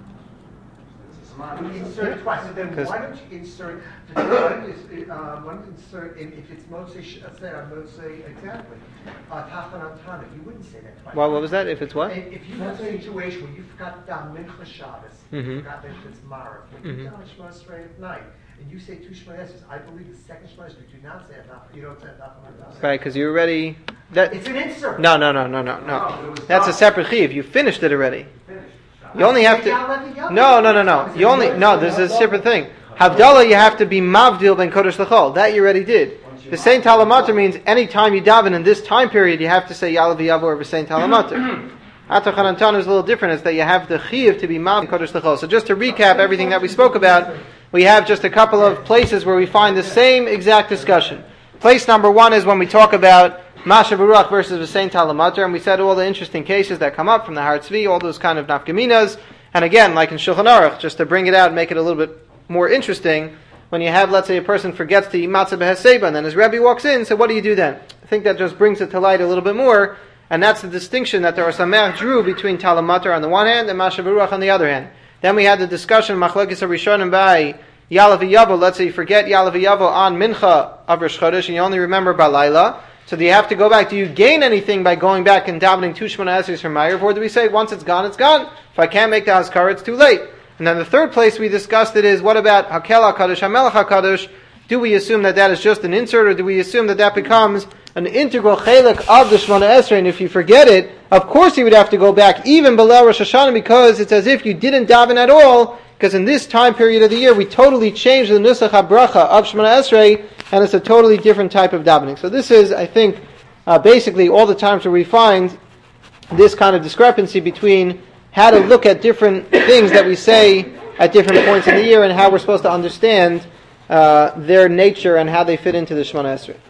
You insert it twice, so then 'Cause- why don't you insert, the one is, uh, one insert, in, if it's Motzei, Sh- uh, say, on Motzei, exactly, uh, Tachan on Tana, you wouldn't say that twice. Well, what was that? If it's what? And if you have a situation where you forgot down Mincha Shabbos, you Mhm. forgot that it's Marav, when Mhm. you down Shemona Esrei at night, and you say two Shemona Esreis, I believe the second Shemona Esrei, you do not say it, you don't say it, Tachan on Tana. Right, because you already... That, It's an insert. no, no, no, no, no, No, no. it was That's a not. separate chiv. You finished it already. You only have to... No, no, no, no. You only... No, there's a separate thing. Havdalah, you have to be mavdil ben kodesh l'chol. That you already did. The same Talamater means any time you daven in this time period, you have to say Yalav Yavo or V'sein Talamater. Atachan Antan is a little different. It's that you have the chiv to be mavdil ben kodesh l'chol. So just to recap everything that we spoke about, we have just a couple of places where we find the same exact discussion. Place number one is when we talk about Masha Baruch versus V'sein Talamater, and we said all the interesting cases that come up from the Har Tzvi, all those kind of nafkaminas. And again, like in Shulchan Aruch, just to bring it out and make it a little bit more interesting, when you have, let's say, a person forgets to eat matzah b'haseba, and then his Rebbe walks in, so what do you do then? I think that just brings it to light a little bit more, and that's the distinction that the Or Sameach drew between Talamater on the one hand and Masha Baruch on the other hand. Then we had the discussion, Machlokes HaRishonim by Yalav Yavo, let's say you forget Yalav Yavo on Mincha of Rosh Chodesh, and you only remember Balayla. So do you have to go back? Do you gain anything by going back and davening two Shemona Esreis from Ma'ariv? Or do we say, once it's gone, it's gone. If I can't make the Hazkara, it's too late. And then the third place we discussed it is, what about Hakel HaKadosh, HaMelech HaKadosh? Do we assume that that is just an insert, or do we assume that that becomes an integral chelik of the Shemona Esrei, and if you forget it, of course you would have to go back even below Rosh Hashanah, because it's as if you didn't daven at all, because in this time period of the year we totally changed the Nusach HaBracha of Shemona Esrei, and it's a totally different type of davening. So this is, I think, uh, basically all the times where we find this kind of discrepancy between how to look at different things that we say at different points in the year and how we're supposed to understand uh, their nature and how they fit into the Shemona Esrei.